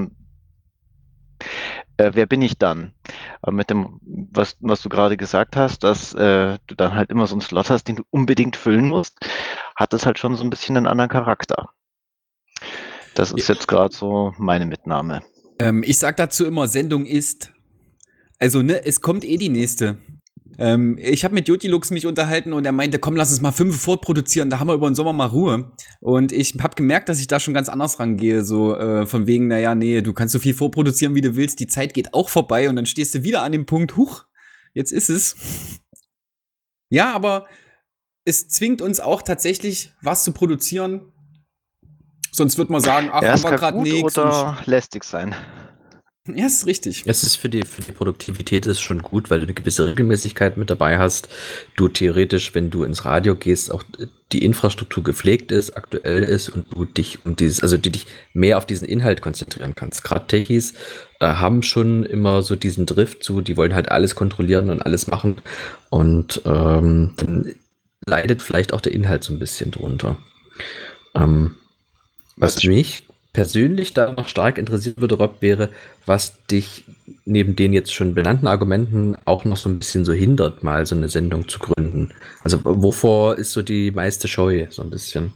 Wer bin ich dann? Mit dem, was du gerade gesagt hast, dass du dann halt immer so einen Slot hast, den du unbedingt füllen musst, hat das halt schon so ein bisschen einen anderen Charakter. Das ist jetzt gerade so meine Mitnahme. Ich sag dazu immer, Sendung ist. Also, ne, es kommt die nächste. Ich habe mit Jotilux mich unterhalten und er meinte, komm, lass uns mal 5 vorproduzieren, da haben wir über den Sommer mal Ruhe. Und ich habe gemerkt, dass ich da schon ganz anders rangehe, so von wegen, naja, nee, du kannst so viel vorproduzieren, wie du willst, die Zeit geht auch vorbei und dann stehst du wieder an dem Punkt, huch, jetzt ist es. Ja, aber es zwingt uns auch tatsächlich, was zu produzieren. Sonst wird man sagen, ach, haben wir gerade nichts. Oder lästig sein. Ja, ist richtig. Es ist für die Produktivität ist schon gut, weil du eine gewisse Regelmäßigkeit mit dabei hast. Du theoretisch, wenn du ins Radio gehst, auch die Infrastruktur gepflegt ist, aktuell ist und du dich du dich mehr auf diesen Inhalt konzentrieren kannst. Gerade Techies haben schon immer so diesen Drift zu, die wollen halt alles kontrollieren und alles machen und dann leidet vielleicht auch der Inhalt so ein bisschen drunter. Was mich persönlich da noch stark interessiert würde, Rob, wäre, was dich neben den jetzt schon benannten Argumenten auch noch so ein bisschen so hindert, mal so eine Sendung zu gründen. Also wovor ist so die meiste Scheu so ein bisschen?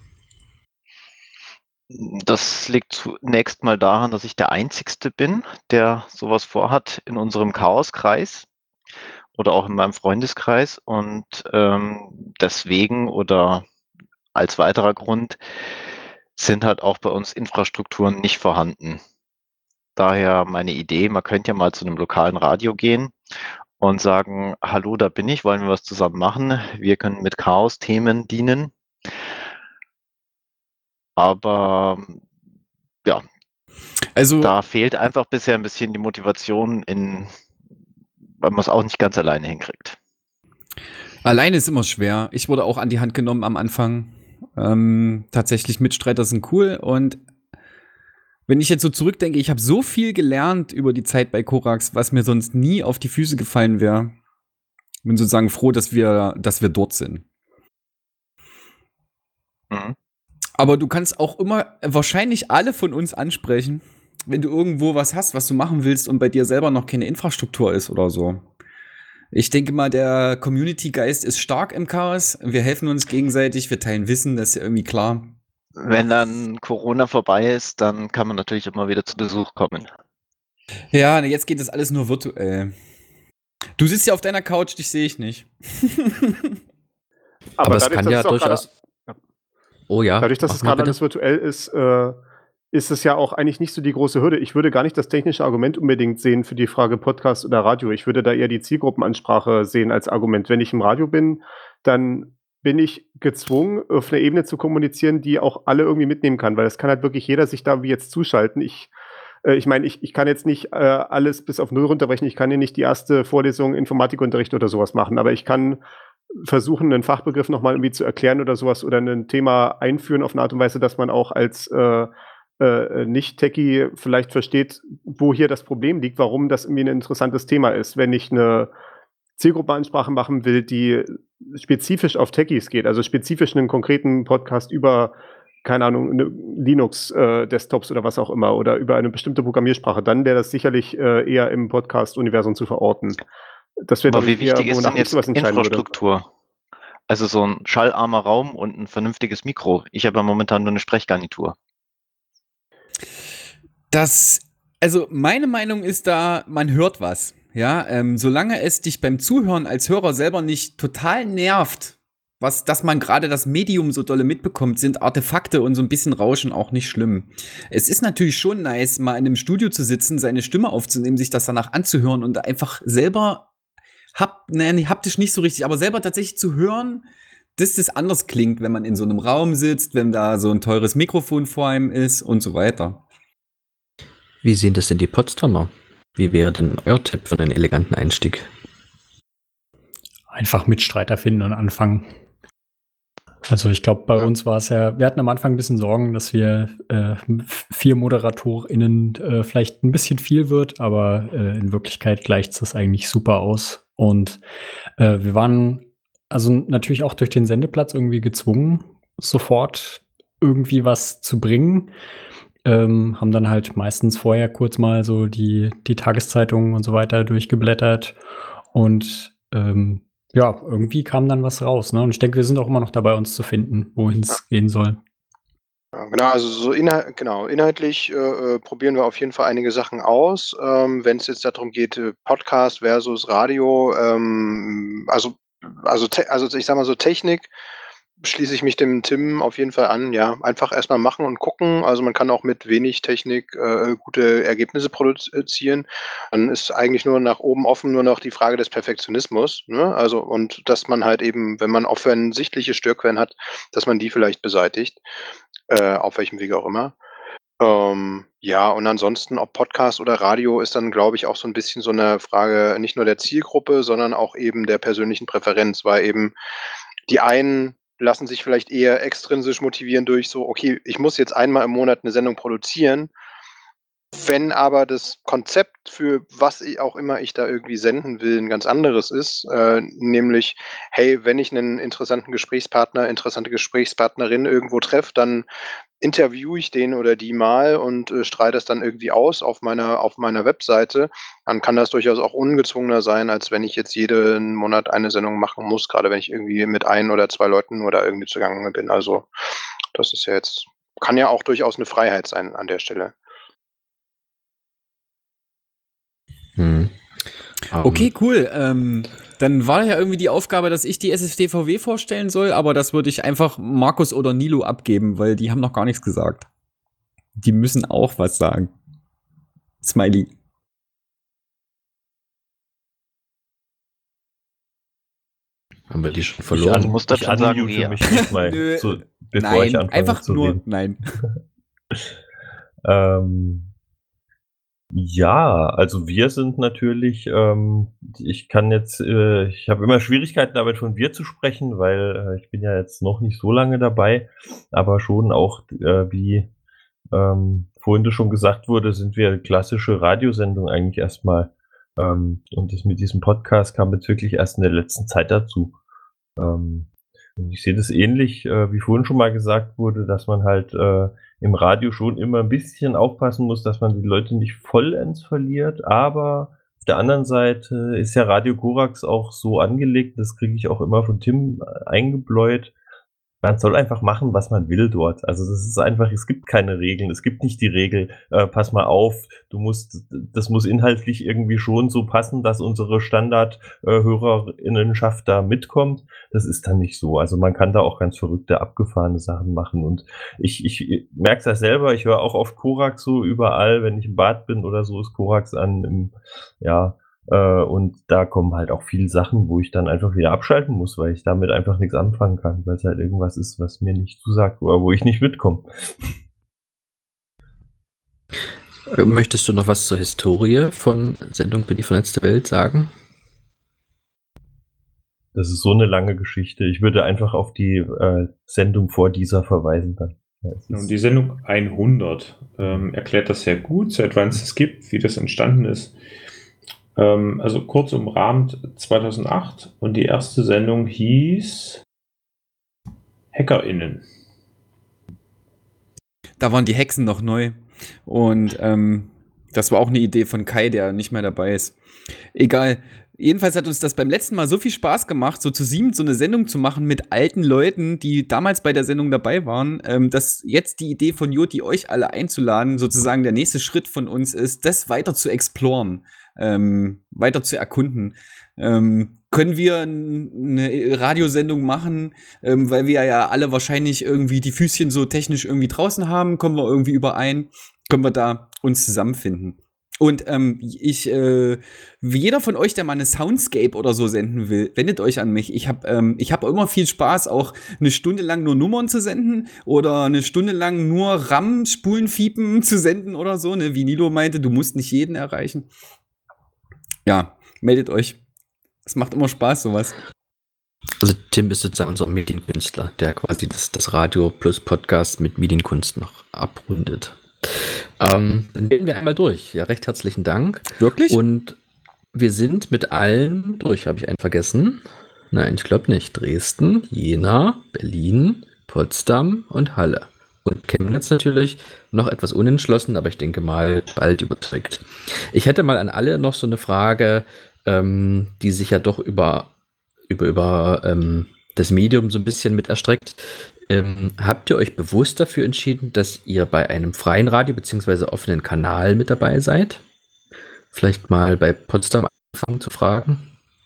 Das liegt zunächst mal daran, dass ich der Einzigste bin, der sowas vorhat in unserem Chaoskreis oder auch in meinem Freundeskreis und deswegen oder als weiterer Grund sind halt auch bei uns Infrastrukturen nicht vorhanden. Daher meine Idee, man könnte ja mal zu einem lokalen Radio gehen und sagen, hallo, da bin ich, wollen wir was zusammen machen? Wir können mit Chaos-Themen dienen. Aber ja, also da fehlt einfach bisher ein bisschen die Motivation, weil man es auch nicht ganz alleine hinkriegt. Alleine ist immer schwer. Ich wurde auch an die Hand genommen am Anfang. Tatsächlich Mitstreiter sind cool und wenn ich jetzt so zurückdenke, ich habe so viel gelernt über die Zeit bei Korax, was mir sonst nie auf die Füße gefallen wäre. Bin sozusagen froh, dass wir dort sind. Mhm. Aber du kannst auch immer wahrscheinlich alle von uns ansprechen, wenn du irgendwo was hast, was du machen willst und bei dir selber noch keine Infrastruktur ist oder so. Ich denke mal, der Community-Geist ist stark im Chaos. Wir helfen uns gegenseitig, wir teilen Wissen, das ist ja irgendwie klar. Wenn dann Corona vorbei ist, dann kann man natürlich immer wieder zu Besuch kommen. Ja, jetzt geht das alles nur virtuell. Du sitzt ja auf deiner Couch, dich sehe ich nicht. Aber es dadurch, kann dass ja es auch durchaus. Oh ja. Dadurch, dass mach es mal gerade bitte. alles virtuell ist, ist es ja auch eigentlich nicht so die große Hürde. Ich würde gar nicht das technische Argument unbedingt sehen für die Frage Podcast oder Radio. Ich würde da eher die Zielgruppenansprache sehen als Argument. Wenn ich im Radio bin, dann bin ich gezwungen, auf einer Ebene zu kommunizieren, die auch alle irgendwie mitnehmen kann, weil es kann halt wirklich jeder sich da wie jetzt zuschalten. Ich meine, ich kann jetzt nicht alles bis auf 0 runterbrechen. Ich kann hier nicht die erste Vorlesung Informatikunterricht oder sowas machen, aber ich kann versuchen, einen Fachbegriff noch mal irgendwie zu erklären oder sowas oder ein Thema einführen auf eine Art und Weise, dass man auch als Nicht-Techie vielleicht versteht, wo hier das Problem liegt, warum das irgendwie ein interessantes Thema ist. Wenn ich eine Zielgruppenansprache machen will, die spezifisch auf Techies geht, also spezifisch einen konkreten Podcast über, keine Ahnung, Linux-Desktops oder was auch immer oder über eine bestimmte Programmiersprache, dann wäre das sicherlich eher im Podcast-Universum zu verorten. Das wäre, Aber glaube ich, wie wichtig eher, ist wonach denn ich jetzt sowas entscheiden würde. Infrastruktur? Also so ein schallarmer Raum und ein vernünftiges Mikro. Ich habe ja momentan nur eine Sprechgarnitur. Also meine Meinung ist da, man hört was. Ja, solange es dich beim Zuhören als Hörer selber nicht total nervt, dass man gerade das Medium so dolle mitbekommt, sind Artefakte und so ein bisschen Rauschen auch nicht schlimm. Es ist natürlich schon nice, mal in einem Studio zu sitzen, seine Stimme aufzunehmen, sich das danach anzuhören und einfach selber haptisch nicht so richtig, aber selber tatsächlich zu hören, dass das anders klingt, wenn man in so einem Raum sitzt, wenn da so ein teures Mikrofon vor einem ist und so weiter. Wie sehen das denn die Potsdamer? Wie wäre denn euer Tipp für einen eleganten Einstieg? Einfach Mitstreiter finden und anfangen. Also ich glaube, bei uns war es ja, wir hatten am Anfang ein bisschen Sorgen, dass wir 4 ModeratorInnen vielleicht ein bisschen viel wird, aber in Wirklichkeit gleicht das eigentlich super aus. Und wir waren also natürlich auch durch den Sendeplatz irgendwie gezwungen, sofort irgendwie was zu bringen. Haben dann halt meistens vorher kurz mal so die Tageszeitungen und so weiter durchgeblättert und ja, irgendwie kam dann was raus, ne? Und ich denke, wir sind auch immer noch dabei, uns zu finden, wohin es gehen soll. Ja, genau, also so inhaltlich probieren wir auf jeden Fall einige Sachen aus. Wenn es jetzt darum geht, Podcast versus Radio, also ich sag mal so Technik, schließe ich mich dem Tim auf jeden Fall an, ja. Einfach erstmal machen und gucken. Also man kann auch mit wenig Technik gute Ergebnisse produzieren. Dann ist eigentlich nur nach oben offen nur noch die Frage des Perfektionismus, ne? Also und dass man halt eben, wenn man offensichtliche Störquellen hat, dass man die vielleicht beseitigt, auf welchem Wege auch immer. Ja, und ansonsten, ob Podcast oder Radio, ist dann, glaube ich, auch so ein bisschen so eine Frage nicht nur der Zielgruppe, sondern auch eben der persönlichen Präferenz, weil eben die einen lassen sich vielleicht eher extrinsisch motivieren durch so: „Okay, ich muss jetzt einmal im Monat eine Sendung produzieren.“ Wenn aber das Konzept, für was auch immer ich da irgendwie senden will, ein ganz anderes ist, nämlich: „Hey, wenn ich einen interessanten Gesprächspartner, interessante Gesprächspartnerin irgendwo treffe, dann interviewe ich den oder die mal und streue das dann irgendwie aus auf meiner Webseite“, dann kann das durchaus auch ungezwungener sein, als wenn ich jetzt jeden Monat eine Sendung machen muss, gerade wenn ich irgendwie mit 1 oder 2 Leuten nur da irgendwie zugange bin. Also, das ist ja jetzt kann ja auch durchaus eine Freiheit sein an der Stelle. Okay, cool. Dann war ja irgendwie die Aufgabe, dass ich die SSDVW vorstellen soll, aber das würde ich einfach Markus oder Nilo abgeben, weil die haben noch gar nichts gesagt. Die müssen auch was sagen. Smiley. Haben wir die schon verloren? Ich muss dazu sagen, unmute mich nicht mal, bevor Nein, ich anfange einfach zu nur reden. nein. Ja, also wir sind natürlich, ich habe immer Schwierigkeiten damit von wir zu sprechen, weil ich bin ja jetzt noch nicht so lange dabei, aber schon auch, wie vorhin das schon gesagt wurde, sind wir klassische Radiosendung eigentlich erstmal. Und das mit diesem Podcast kam jetzt wirklich erst in der letzten Zeit dazu. Ich sehe das ähnlich, wie vorhin schon mal gesagt wurde, dass man halt im Radio schon immer ein bisschen aufpassen muss, dass man die Leute nicht vollends verliert. Aber auf der anderen Seite ist ja Radio Korax auch so angelegt, das kriege ich auch immer von Tim eingebläut. Man soll einfach machen, was man will dort. Also das ist einfach, es gibt keine Regeln. Es gibt nicht die Regel, pass mal auf, das muss inhaltlich irgendwie schon so passen, dass unsere Standard-Hörerinnenschaft da mitkommt. Das ist dann nicht so. Also man kann da auch ganz verrückte, abgefahrene Sachen machen. Und ich merke es ja selber, ich höre auch oft Korax so überall, wenn ich im Bad bin oder so, ist Korax an, und da kommen halt auch viele Sachen, wo ich dann einfach wieder abschalten muss, weil ich damit einfach nichts anfangen kann, weil es halt irgendwas ist, was mir nicht zusagt oder wo ich nicht mitkomme. Möchtest du noch was zur Historie von Sendung Bin die vernetzte Welt sagen? Das ist so eine lange Geschichte. Ich würde einfach auf die Sendung vor dieser verweisen dann. Ja, und die Sendung 100 erklärt das sehr gut, seit wann es gibt, wie das entstanden ist. Also kurz umrahmt 2008 und die erste Sendung hieß HackerInnen. Da waren die Hexen noch neu und das war auch eine Idee von Kai, der nicht mehr dabei ist. Egal. Jedenfalls hat uns das beim letzten Mal so viel Spaß gemacht, so zu 7 so eine Sendung zu machen mit alten Leuten, die damals bei der Sendung dabei waren, dass jetzt die Idee von Joti, euch alle einzuladen, sozusagen der nächste Schritt von uns ist, das weiter zu exploren, weiter zu erkunden. Können wir eine Radiosendung machen, weil wir ja alle wahrscheinlich irgendwie die Füßchen so technisch irgendwie draußen haben, kommen wir irgendwie überein, können wir da uns zusammenfinden. Und jeder von euch, der mal eine Soundscape oder so senden will, wendet euch an mich. Ich hab immer viel Spaß, auch eine Stunde lang nur Nummern zu senden oder eine Stunde lang nur RAM-Spulenfiepen zu senden oder so, ne? Wie Nilo meinte, du musst nicht jeden erreichen. Ja, meldet euch. Es macht immer Spaß, sowas. Also Tim ist sozusagen unser Medienkünstler, der quasi das Radio plus Podcast mit Medienkunst noch abrundet. Dann gehen wir einmal durch. Ja, recht herzlichen Dank. Wirklich? Und wir sind mit allen durch. Habe ich einen vergessen? Nein, ich glaube nicht. Dresden, Jena, Berlin, Potsdam und Halle. Und Chemnitz natürlich noch etwas unentschlossen, aber ich denke mal bald überzeugt. Ich hätte mal an alle noch so eine Frage, die sich ja doch über das Medium so ein bisschen mit erstreckt. Habt ihr euch bewusst dafür entschieden, dass ihr bei einem freien Radio bzw. offenen Kanal mit dabei seid? Vielleicht mal bei Potsdam anfangen zu fragen.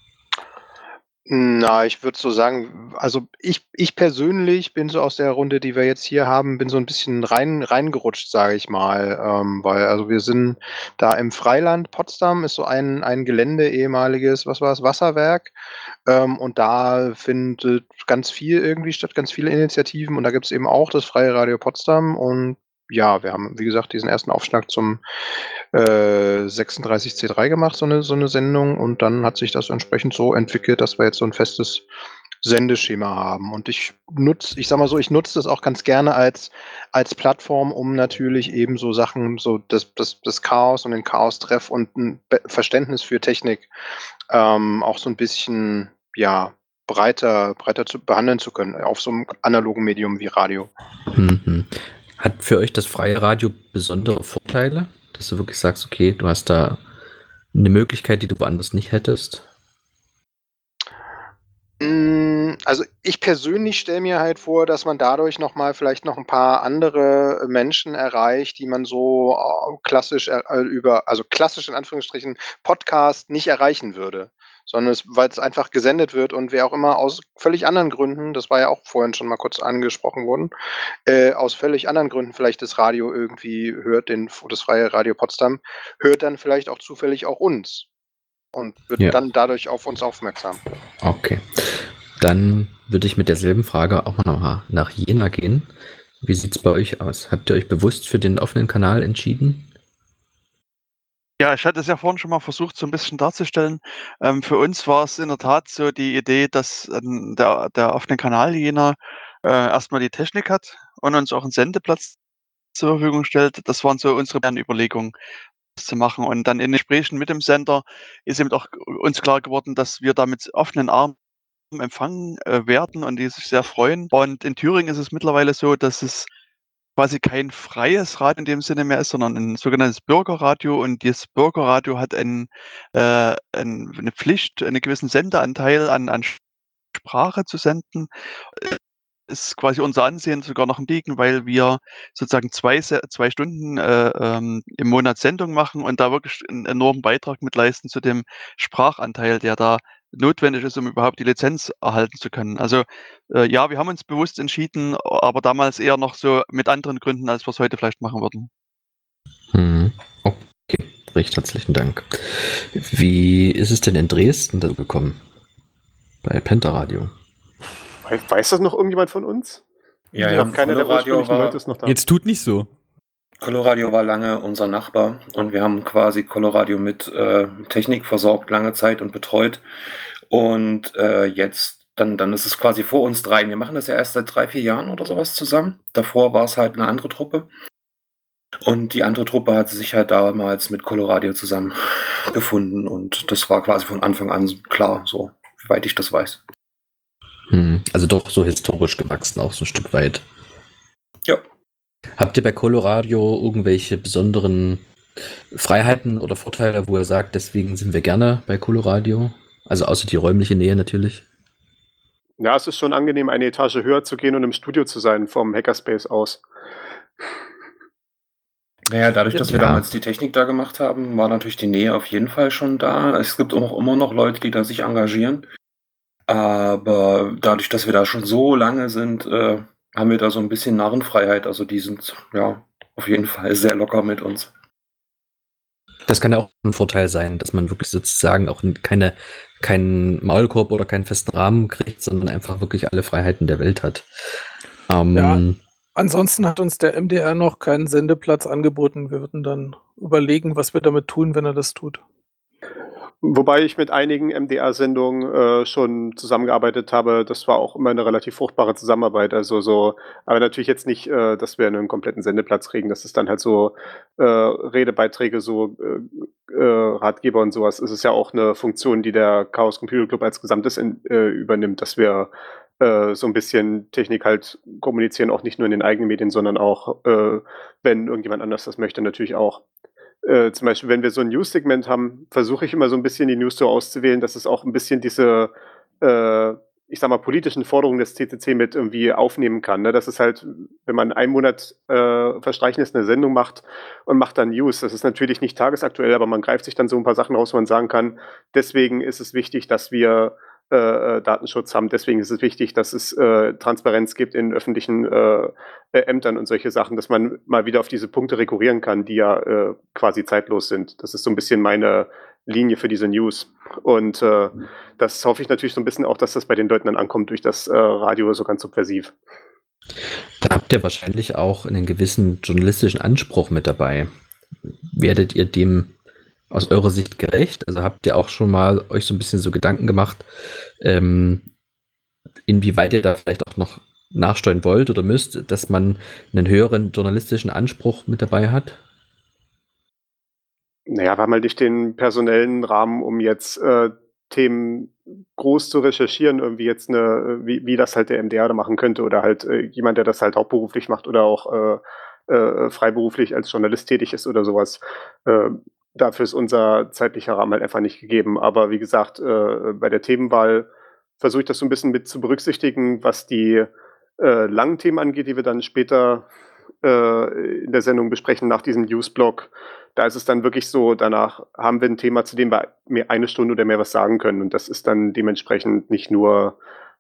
Na, ich würde so sagen, also ich persönlich bin so aus der Runde, die wir jetzt hier haben, bin so ein bisschen reingerutscht, sage ich mal, weil also wir sind da im Freiland. Potsdam ist so ein Gelände, ehemaliges, was war es, Wasserwerk, und da findet ganz viel irgendwie statt, ganz viele Initiativen und da gibt's eben auch das Freie Radio Potsdam und ja, wir haben, wie gesagt, diesen ersten Aufschlag zum 36C3 gemacht, so eine Sendung und dann hat sich das entsprechend so entwickelt, dass wir jetzt so ein festes Sendeschema haben und ich sage mal so, ich nutze das auch ganz gerne als Plattform, um natürlich eben so Sachen, so das Chaos und den Chaos-Treff und ein Verständnis für Technik auch so ein bisschen, ja, breiter zu behandeln zu können auf so einem analogen Medium wie Radio. Mhm. Hat für euch das freie Radio besondere Vorteile, dass du wirklich sagst, okay, du hast da eine Möglichkeit, die du woanders nicht hättest? Also ich persönlich stelle mir halt vor, dass man dadurch vielleicht noch ein paar andere Menschen erreicht, die man so klassisch klassisch in Anführungsstrichen Podcast nicht erreichen würde, sondern weil es einfach gesendet wird und wer auch immer aus völlig anderen Gründen, das war ja auch vorhin schon mal kurz angesprochen worden, aus völlig anderen Gründen vielleicht das Radio irgendwie hört, das Freie Radio Potsdam, hört dann vielleicht auch zufällig auch uns und wird dann dadurch auf uns aufmerksam. Okay. Dann würde ich mit derselben Frage auch noch nach Jena gehen. Wie sieht es bei euch aus? Habt ihr euch bewusst für den offenen Kanal entschieden? Ja, ich hatte es ja vorhin schon mal versucht, so ein bisschen darzustellen. Für uns war es in der Tat so die Idee, dass der offene Kanal Jena erstmal die Technik hat und uns auch einen Sendeplatz zur Verfügung stellt. Das waren so unsere Überlegungen, das zu machen. Und dann in Gesprächen mit dem Sender ist eben auch uns klar geworden, dass wir da mit offenen Armen empfangen werden und die sich sehr freuen. Und in Thüringen ist es mittlerweile so, dass es quasi kein freies Radio in dem Sinne mehr ist, sondern ein sogenanntes Bürgerradio. Und dieses Bürgerradio hat eine Pflicht, einen gewissen Sendeanteil an Sprache zu senden. Ist quasi unser Ansehen sogar noch im Liegen, weil wir sozusagen 2 Stunden im Monat Sendung machen und da wirklich einen enormen Beitrag mit leisten zu dem Sprachanteil, der da notwendig ist, um überhaupt die Lizenz erhalten zu können. Also ja, wir haben uns bewusst entschieden, aber damals eher noch so mit anderen Gründen, als wir es heute vielleicht machen würden. Okay, recht herzlichen Dank. Wie ist es denn in Dresden dazu gekommen? Bei Pentaradio? Weiß das noch irgendjemand von uns? Ja, Ich glaube, keiner der ursprünglichen Leute ist noch da. Jetzt tut nicht so. Coloradio war lange unser Nachbar und wir haben quasi Coloradio mit Technik versorgt, lange Zeit und betreut. Und jetzt, dann ist es quasi vor uns dreien. Wir machen das ja erst seit 3-4 Jahren oder sowas zusammen. Davor war es halt eine andere Truppe. Und die andere Truppe hat sich halt damals mit Coloradio zusammengefunden. Und das war quasi von Anfang an klar, so, soweit ich das weiß. Also doch so historisch gewachsen, auch so ein Stück weit. Ja. Habt ihr bei Coloradio irgendwelche besonderen Freiheiten oder Vorteile, wo ihr sagt, deswegen sind wir gerne bei Coloradio? Also außer die räumliche Nähe natürlich. Ja, es ist schon angenehm, eine Etage höher zu gehen und im Studio zu sein, vom Hackerspace aus. Naja, dadurch, dass wir damals die Technik da gemacht haben, war natürlich die Nähe auf jeden Fall schon da. Es gibt auch immer noch Leute, die da sich engagieren. Aber dadurch, dass wir da schon so lange sind, haben wir da so ein bisschen Narrenfreiheit. Also die sind ja auf jeden Fall sehr locker mit uns. Das kann ja auch ein Vorteil sein, dass man wirklich sozusagen auch keinen Maulkorb oder keinen festen Rahmen kriegt, sondern einfach wirklich alle Freiheiten der Welt hat. Ja, ansonsten hat uns der MDR noch keinen Sendeplatz angeboten. Wir würden dann überlegen, was wir damit tun, wenn er das tut. Wobei ich mit einigen MDR-Sendungen schon zusammengearbeitet habe. Das war auch immer eine relativ fruchtbare Zusammenarbeit. Also so, aber natürlich jetzt nicht, dass wir einen kompletten Sendeplatz kriegen. Das ist dann halt so Redebeiträge, so Ratgeber und sowas. Es ist ja auch eine Funktion, die der Chaos Computer Club als Gesamtes übernimmt, dass wir so ein bisschen Technik halt kommunizieren, auch nicht nur in den eigenen Medien, sondern auch, wenn irgendjemand anders das möchte, natürlich auch. Zum Beispiel, wenn wir so ein News-Segment haben, versuche ich immer so ein bisschen die News so auszuwählen, dass es auch ein bisschen diese, ich sag mal, politischen Forderungen des CCC mit irgendwie aufnehmen kann. Ne? Das ist halt, wenn man einen Monat verstreichen lässt, eine Sendung macht und macht dann News. Das ist natürlich nicht tagesaktuell, aber man greift sich dann so ein paar Sachen raus, wo man sagen kann, deswegen ist es wichtig, dass wir Datenschutz haben. Deswegen ist es wichtig, dass es Transparenz gibt in öffentlichen Ämtern und solche Sachen, dass man mal wieder auf diese Punkte rekurrieren kann, die ja quasi zeitlos sind. Das ist so ein bisschen meine Linie für diese News. Und das hoffe ich natürlich so ein bisschen auch, dass das bei den Leuten dann ankommt durch das Radio so ganz subversiv. Da habt ihr wahrscheinlich auch einen gewissen journalistischen Anspruch mit dabei. Werdet ihr dem aus eurer Sicht gerecht? Also habt ihr auch schon mal euch so ein bisschen so Gedanken gemacht, inwieweit ihr da vielleicht auch noch nachsteuern wollt oder müsst, dass man einen höheren journalistischen Anspruch mit dabei hat? Naja, wir haben halt nicht den personellen Rahmen, um jetzt Themen groß zu recherchieren, irgendwie jetzt wie das halt der MDR da machen könnte oder halt jemand, der das halt hauptberuflich macht oder auch freiberuflich als Journalist tätig ist oder sowas. Dafür ist unser zeitlicher Rahmen halt einfach nicht gegeben. Aber wie gesagt, bei der Themenwahl versuche ich das so ein bisschen mit zu berücksichtigen, was die langen Themen angeht, die wir dann später in der Sendung besprechen nach diesem Newsblock. Da ist es dann wirklich so, danach haben wir ein Thema, zu dem wir mir 1 Stunde oder mehr was sagen können. Und das ist dann dementsprechend nicht nur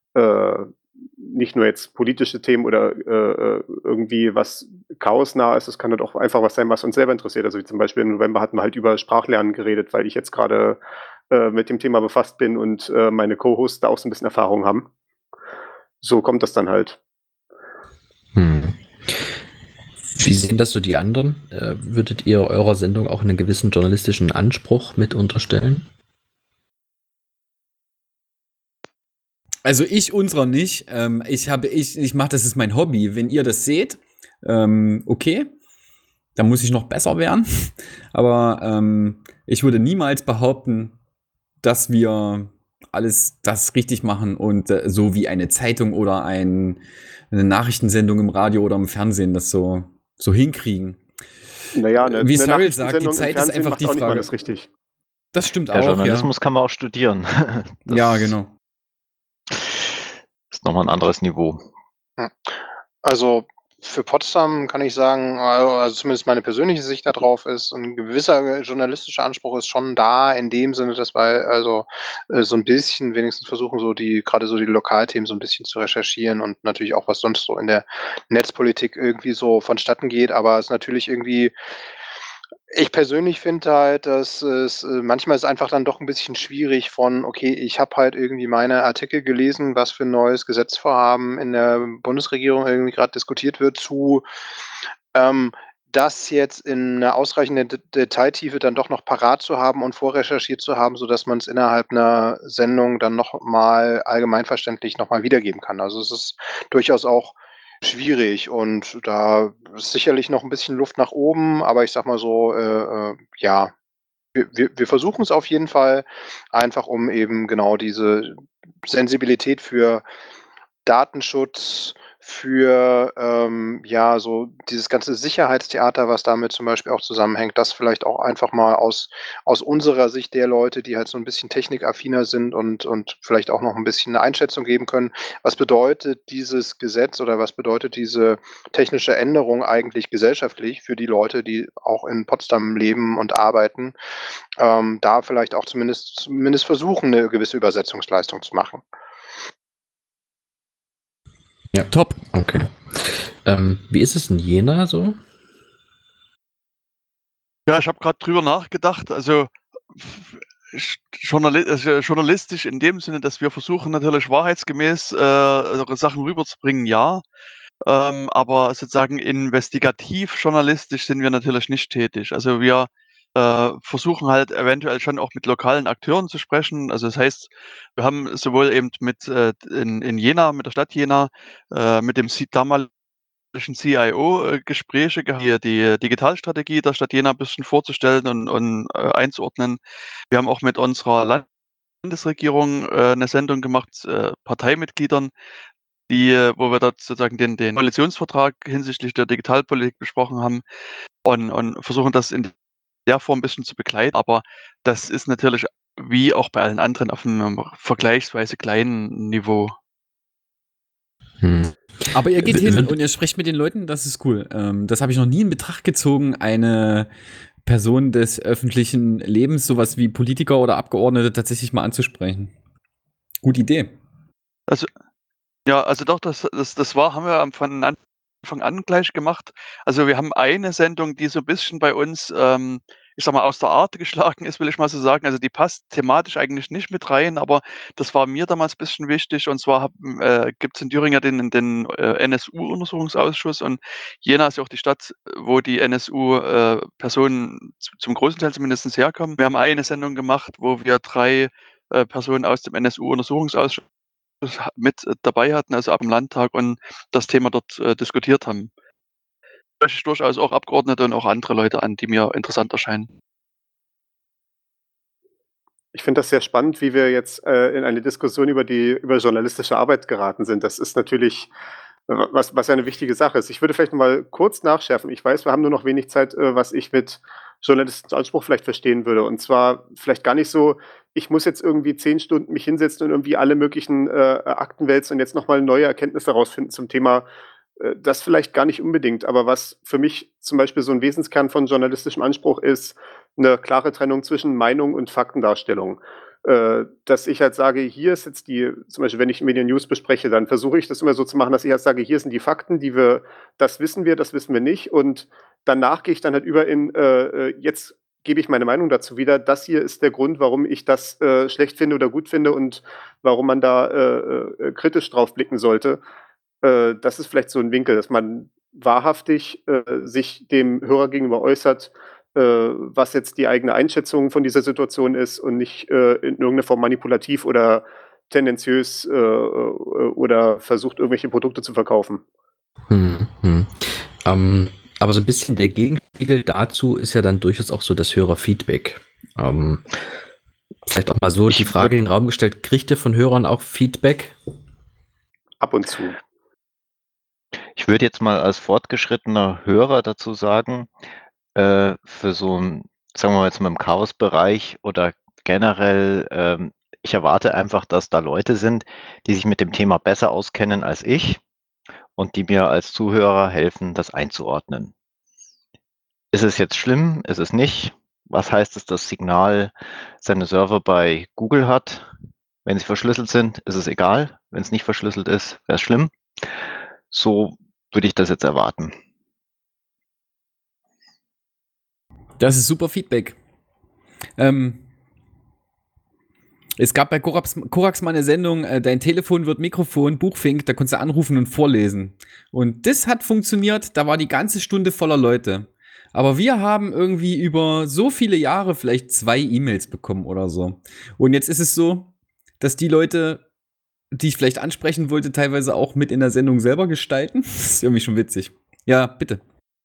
jetzt politische Themen oder irgendwie was chaosnah ist. Es kann halt auch einfach was sein, was uns selber interessiert. Also wie zum Beispiel im November hatten wir halt über Sprachlernen geredet, weil ich jetzt gerade mit dem Thema befasst bin und meine Co-Hosts da auch so ein bisschen Erfahrung haben. So kommt das dann halt. Wie sehen das so die anderen? Würdet ihr eurer Sendung auch einen gewissen journalistischen Anspruch mit unterstellen? Also ich unserer nicht. Ich mache, das ist mein Hobby. Wenn ihr das seht, okay, dann muss ich noch besser werden. Aber ich würde niemals behaupten, dass wir alles das richtig machen und so wie eine Zeitung oder eine Nachrichtensendung im Radio oder im Fernsehen das so hinkriegen. Naja, Wie Cyril sagt, die Zeit ist einfach die auch nicht mal Frage. alles richtig. Das stimmt Ja, auch, Journalismus kann man auch studieren. Das ja, genau. ist nochmal ein anderes Niveau. Also für Potsdam kann ich sagen, also zumindest meine persönliche Sicht darauf ist, ein gewisser journalistischer Anspruch ist schon da, in dem Sinne, dass wir also so ein bisschen wenigstens versuchen, gerade so die Lokalthemen so ein bisschen zu recherchieren und natürlich auch, was sonst so in der Netzpolitik irgendwie so vonstatten geht, aber es ist natürlich irgendwie, ich persönlich finde halt, dass es manchmal ist einfach dann doch ein bisschen schwierig von, okay, ich habe halt irgendwie meine Artikel gelesen, was für ein neues Gesetzvorhaben in der Bundesregierung irgendwie gerade diskutiert wird, zu das jetzt in 'ner ausreichenden Detailtiefe dann doch noch parat zu haben und vorrecherchiert zu haben, sodass man es innerhalb einer Sendung dann noch mal allgemeinverständlich noch mal wiedergeben kann. Also, es ist durchaus auch schwierig und da ist sicherlich noch ein bisschen Luft nach oben, aber ich sage mal so, ja, wir versuchen es auf jeden Fall, einfach um eben genau diese Sensibilität für Datenschutz, für, ja, so dieses ganze Sicherheitstheater, was damit zum Beispiel auch zusammenhängt, das vielleicht auch einfach mal aus unserer Sicht der Leute, die halt so ein bisschen technikaffiner sind und vielleicht auch noch ein bisschen 'ne Einschätzung geben können. Was bedeutet dieses Gesetz oder was bedeutet diese technische Änderung eigentlich gesellschaftlich für die Leute, die auch in Potsdam leben und arbeiten? Da vielleicht auch zumindest versuchen, eine gewisse Übersetzungsleistung zu machen. Ja, top. Okay. Wie ist es in Jena so? Ja, ich habe gerade drüber nachgedacht. Also journalistisch in dem Sinne, dass wir versuchen natürlich wahrheitsgemäß Sachen rüberzubringen, ja. Aber sozusagen investigativ journalistisch sind wir natürlich nicht tätig. Also wir versuchen halt eventuell schon auch mit lokalen Akteuren zu sprechen. Also das heißt, wir haben sowohl eben in Jena, mit der Stadt Jena, mit dem damaligen CIO Gespräche gehabt, die Digitalstrategie der Stadt Jena ein bisschen vorzustellen und einzuordnen. Wir haben auch mit unserer Landesregierung 'ne Sendung gemacht, Parteimitgliedern, wo wir dort sozusagen den Koalitionsvertrag hinsichtlich der Digitalpolitik besprochen haben und versuchen das in der Form ein bisschen zu begleiten. Aber das ist natürlich wie auch bei allen anderen auf einem vergleichsweise kleinen Niveau. Aber ihr geht hin und ihr sprecht mit den Leuten, das ist cool. Das habe ich noch nie in Betracht gezogen, eine Person des öffentlichen Lebens, sowas wie Politiker oder Abgeordnete, tatsächlich mal anzusprechen. Gute Idee. Also doch, das haben wir von Anfang an gleich gemacht. Also, wir haben eine Sendung, die so ein bisschen bei uns, ich sage mal, aus der Art geschlagen ist, will ich mal so sagen. Also, die passt thematisch eigentlich nicht mit rein, aber das war mir damals ein bisschen wichtig. Und zwar gibt es in Thüringen den NSU-Untersuchungsausschuss und Jena ist ja auch die Stadt, wo die NSU Personen zum großen Teil zumindest herkommen. Wir haben eine Sendung gemacht, wo wir 3 Personen aus dem NSU-Untersuchungsausschuss mit dabei hatten, also ab dem Landtag und das Thema dort diskutiert haben. Da spreche ich durchaus auch Abgeordnete und auch andere Leute an, die mir interessant erscheinen. Ich finde das sehr spannend, wie wir jetzt in eine Diskussion über journalistische Arbeit geraten sind. Das ist natürlich was ja eine wichtige Sache ist. Ich würde vielleicht noch mal kurz nachschärfen. Ich weiß, wir haben nur noch wenig Zeit, was ich mit journalistischem Anspruch vielleicht verstehen würde. Und zwar vielleicht gar nicht so, ich muss jetzt irgendwie 10 Stunden mich hinsetzen und irgendwie alle möglichen Akten wälzen und jetzt noch mal neue Erkenntnisse herausfinden zum Thema. Das vielleicht gar nicht unbedingt. Aber was für mich zum Beispiel so ein Wesenskern von journalistischem Anspruch ist, eine klare Trennung zwischen Meinung und Faktendarstellung. Dass ich halt sage, hier ist jetzt zum Beispiel, wenn ich Medien News bespreche, dann versuche ich das immer so zu machen, dass ich halt sage, hier sind die Fakten, das wissen wir nicht. Und danach gehe ich dann halt über jetzt gebe ich meine Meinung dazu wieder. Das hier ist der Grund, warum ich das schlecht finde oder gut finde und warum man da kritisch drauf blicken sollte. Das ist vielleicht so ein Winkel, dass man wahrhaftig sich dem Hörer gegenüber äußert, was jetzt die eigene Einschätzung von dieser Situation ist und nicht in irgendeiner Form manipulativ oder tendenziös oder versucht, irgendwelche Produkte zu verkaufen. Aber so ein bisschen der Gegenspiegel dazu ist ja dann durchaus auch so das Hörerfeedback. Vielleicht auch mal so die Frage in den Raum gestellt, kriegt ihr von Hörern auch Feedback? Ab und zu. Ich würde jetzt mal als fortgeschrittener Hörer dazu sagen, für so ein, sagen wir mal jetzt mal im Chaos-Bereich oder generell, ich erwarte einfach, dass da Leute sind, die sich mit dem Thema besser auskennen als ich und die mir als Zuhörer helfen, das einzuordnen. Ist es jetzt schlimm? Ist es nicht? Was heißt es, dass Signal seine Server bei Google hat? Wenn sie verschlüsselt sind, ist es egal. Wenn es nicht verschlüsselt ist, wäre es schlimm. So würde ich das jetzt erwarten. Das ist super Feedback. Es gab bei Korax mal eine Sendung, dein Telefon wird Mikrofon, Buchfink, da konntest du anrufen und vorlesen. Und das hat funktioniert, da war die ganze Stunde voller Leute. Aber wir haben irgendwie über so viele Jahre vielleicht 2 E-Mails bekommen oder so. Und jetzt ist es so, dass die Leute, die ich vielleicht ansprechen wollte, teilweise auch mit in der Sendung selber gestalten. Das ist irgendwie schon witzig. Ja, bitte.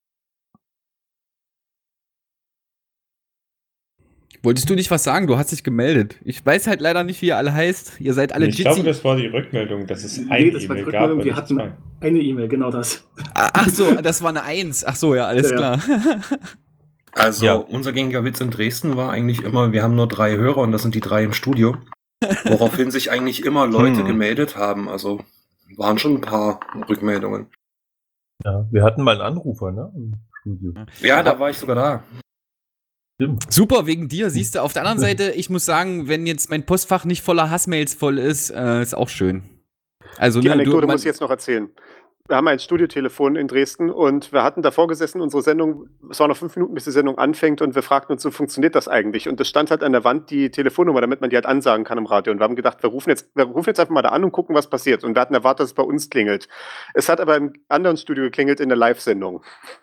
Wolltest du nicht was sagen? Du hast dich gemeldet. Ich weiß halt leider nicht, wie ihr alle heißt. Ihr seid alle Ich glaube, das war die Rückmeldung, dass es eine E-Mail gab. Wir hatten eine E-Mail, genau das. Ach so, das war eine 1. Ach so, ja, alles klar. Also, unser gängiger Witz in Dresden war eigentlich immer, wir haben nur 3 Hörer und das sind die 3 im Studio. Woraufhin sich eigentlich immer Leute gemeldet haben. Also, waren schon ein paar Rückmeldungen. Ja, wir hatten mal einen Anrufer, ne? Im Studio. Ja, da war ich sogar da. Super, wegen dir, siehst du. Auf der anderen Seite, ich muss sagen, wenn jetzt mein Postfach nicht voller Hassmails voll ist, ist auch schön. Also, Die Anekdote muss ich jetzt noch erzählen. Wir haben ein Studiotelefon in Dresden und wir hatten davor gesessen, unsere Sendung, es waren noch 5 Minuten, bis die Sendung anfängt und wir fragten uns, so funktioniert das eigentlich? Und es stand halt an der Wand die Telefonnummer, damit man die halt ansagen kann im Radio. Und wir haben gedacht, wir rufen jetzt einfach mal da an und gucken, was passiert. Und wir hatten erwartet, dass es bei uns klingelt. Es hat aber im anderen Studio geklingelt in der Live-Sendung.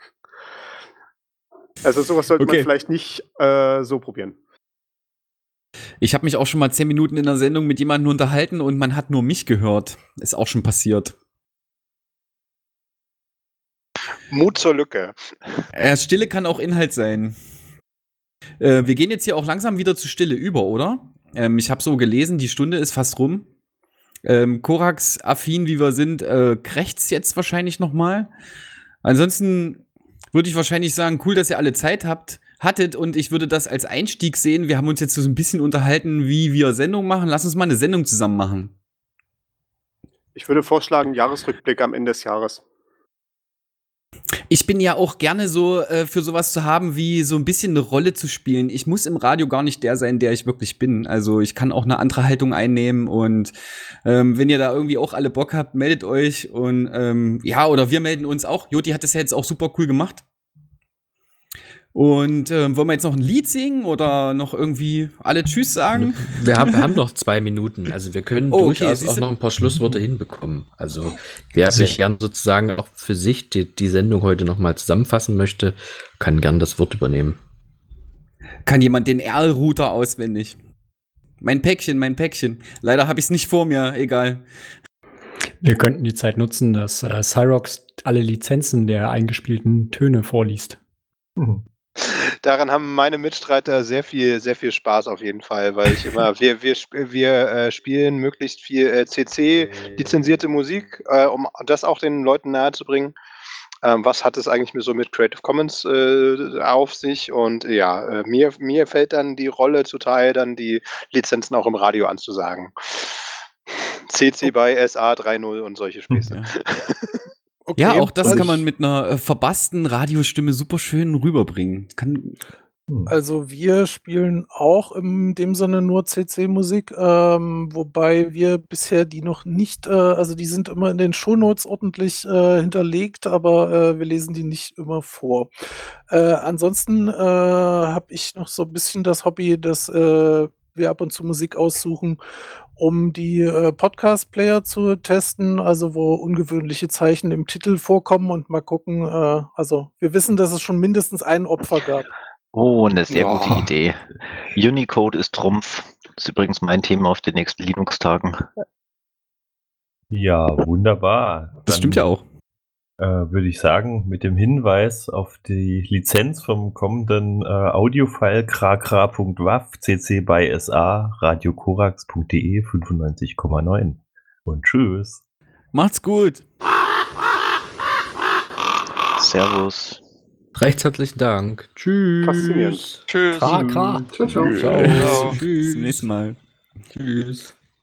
Also sowas sollte man vielleicht nicht so probieren. Ich habe mich auch schon mal 10 Minuten in der Sendung mit jemandem unterhalten und man hat nur mich gehört. Ist auch schon passiert. Mut zur Lücke. Stille kann auch Inhalt sein. Wir gehen jetzt hier auch langsam wieder zu Stille über, oder? Ich habe so gelesen, die Stunde ist fast rum. Korax-affin, wie wir sind, krächzt jetzt wahrscheinlich noch mal. Ansonsten würde ich wahrscheinlich sagen, cool, dass ihr alle Zeit hattet und ich würde das als Einstieg sehen. Wir haben uns jetzt so ein bisschen unterhalten, wie wir Sendungen machen. Lass uns mal eine Sendung zusammen machen. Ich würde vorschlagen, Jahresrückblick am Ende des Jahres. Ich bin ja auch gerne so für sowas zu haben, wie so ein bisschen eine Rolle zu spielen. Ich muss im Radio gar nicht der sein, der ich wirklich bin. Also ich kann auch eine andere Haltung einnehmen und wenn ihr da irgendwie auch alle Bock habt, meldet euch und ja, oder wir melden uns auch. Joti hat das ja jetzt auch super cool gemacht. Und wollen wir jetzt noch ein Lied singen oder noch irgendwie alle Tschüss sagen? Wir haben noch 2 Minuten. Also wir können durchaus auch noch ein paar Schlussworte hinbekommen. Also wer sich gern sozusagen auch für sich die Sendung heute noch mal zusammenfassen möchte, kann gern das Wort übernehmen. Kann jemand den Erl-Router auswendig? Mein Päckchen. Leider habe ich es nicht vor mir, egal. Wir könnten die Zeit nutzen, dass Cyrox alle Lizenzen der eingespielten Töne vorliest. Daran haben meine Mitstreiter sehr viel Spaß auf jeden Fall, weil ich immer, wir spielen möglichst viel CC-lizenzierte Musik, um das auch den Leuten nahezubringen. Was hat es eigentlich so mit Creative Commons auf sich? Und ja, mir fällt dann die Rolle zuteil, dann die Lizenzen auch im Radio anzusagen. CC by SA 3.0 und solche Späße. Okay, ja, auch das kann man mit einer verbassten Radiostimme super schön rüberbringen. Also wir spielen auch in dem Sinne nur CC-Musik, wobei wir bisher die noch nicht, also die sind immer in den Shownotes ordentlich hinterlegt, aber wir lesen die nicht immer vor. Ansonsten habe ich noch so ein bisschen das Hobby, dass wir ab und zu Musik aussuchen, um die Podcast-Player zu testen, also wo ungewöhnliche Zeichen im Titel vorkommen und mal gucken. Also wir wissen, dass es schon mindestens ein Opfer gab. Oh, eine sehr gute Idee. Unicode ist Trumpf. Das ist übrigens mein Thema auf den nächsten Linux-Tagen. Ja, wunderbar. Das stimmt ja auch. Würde ich sagen, mit dem Hinweis auf die Lizenz vom kommenden Audiofile krakra.wav cc by sa radiokorax.de 95,9 und tschüss. Macht's gut. Servus. Recht herzlichen Dank. Tschüss. Faszinierend. Tschüss. Ciao. Ciao, ciao. Ciao. Tschüss. Bis zum nächsten Mal. Tschüss.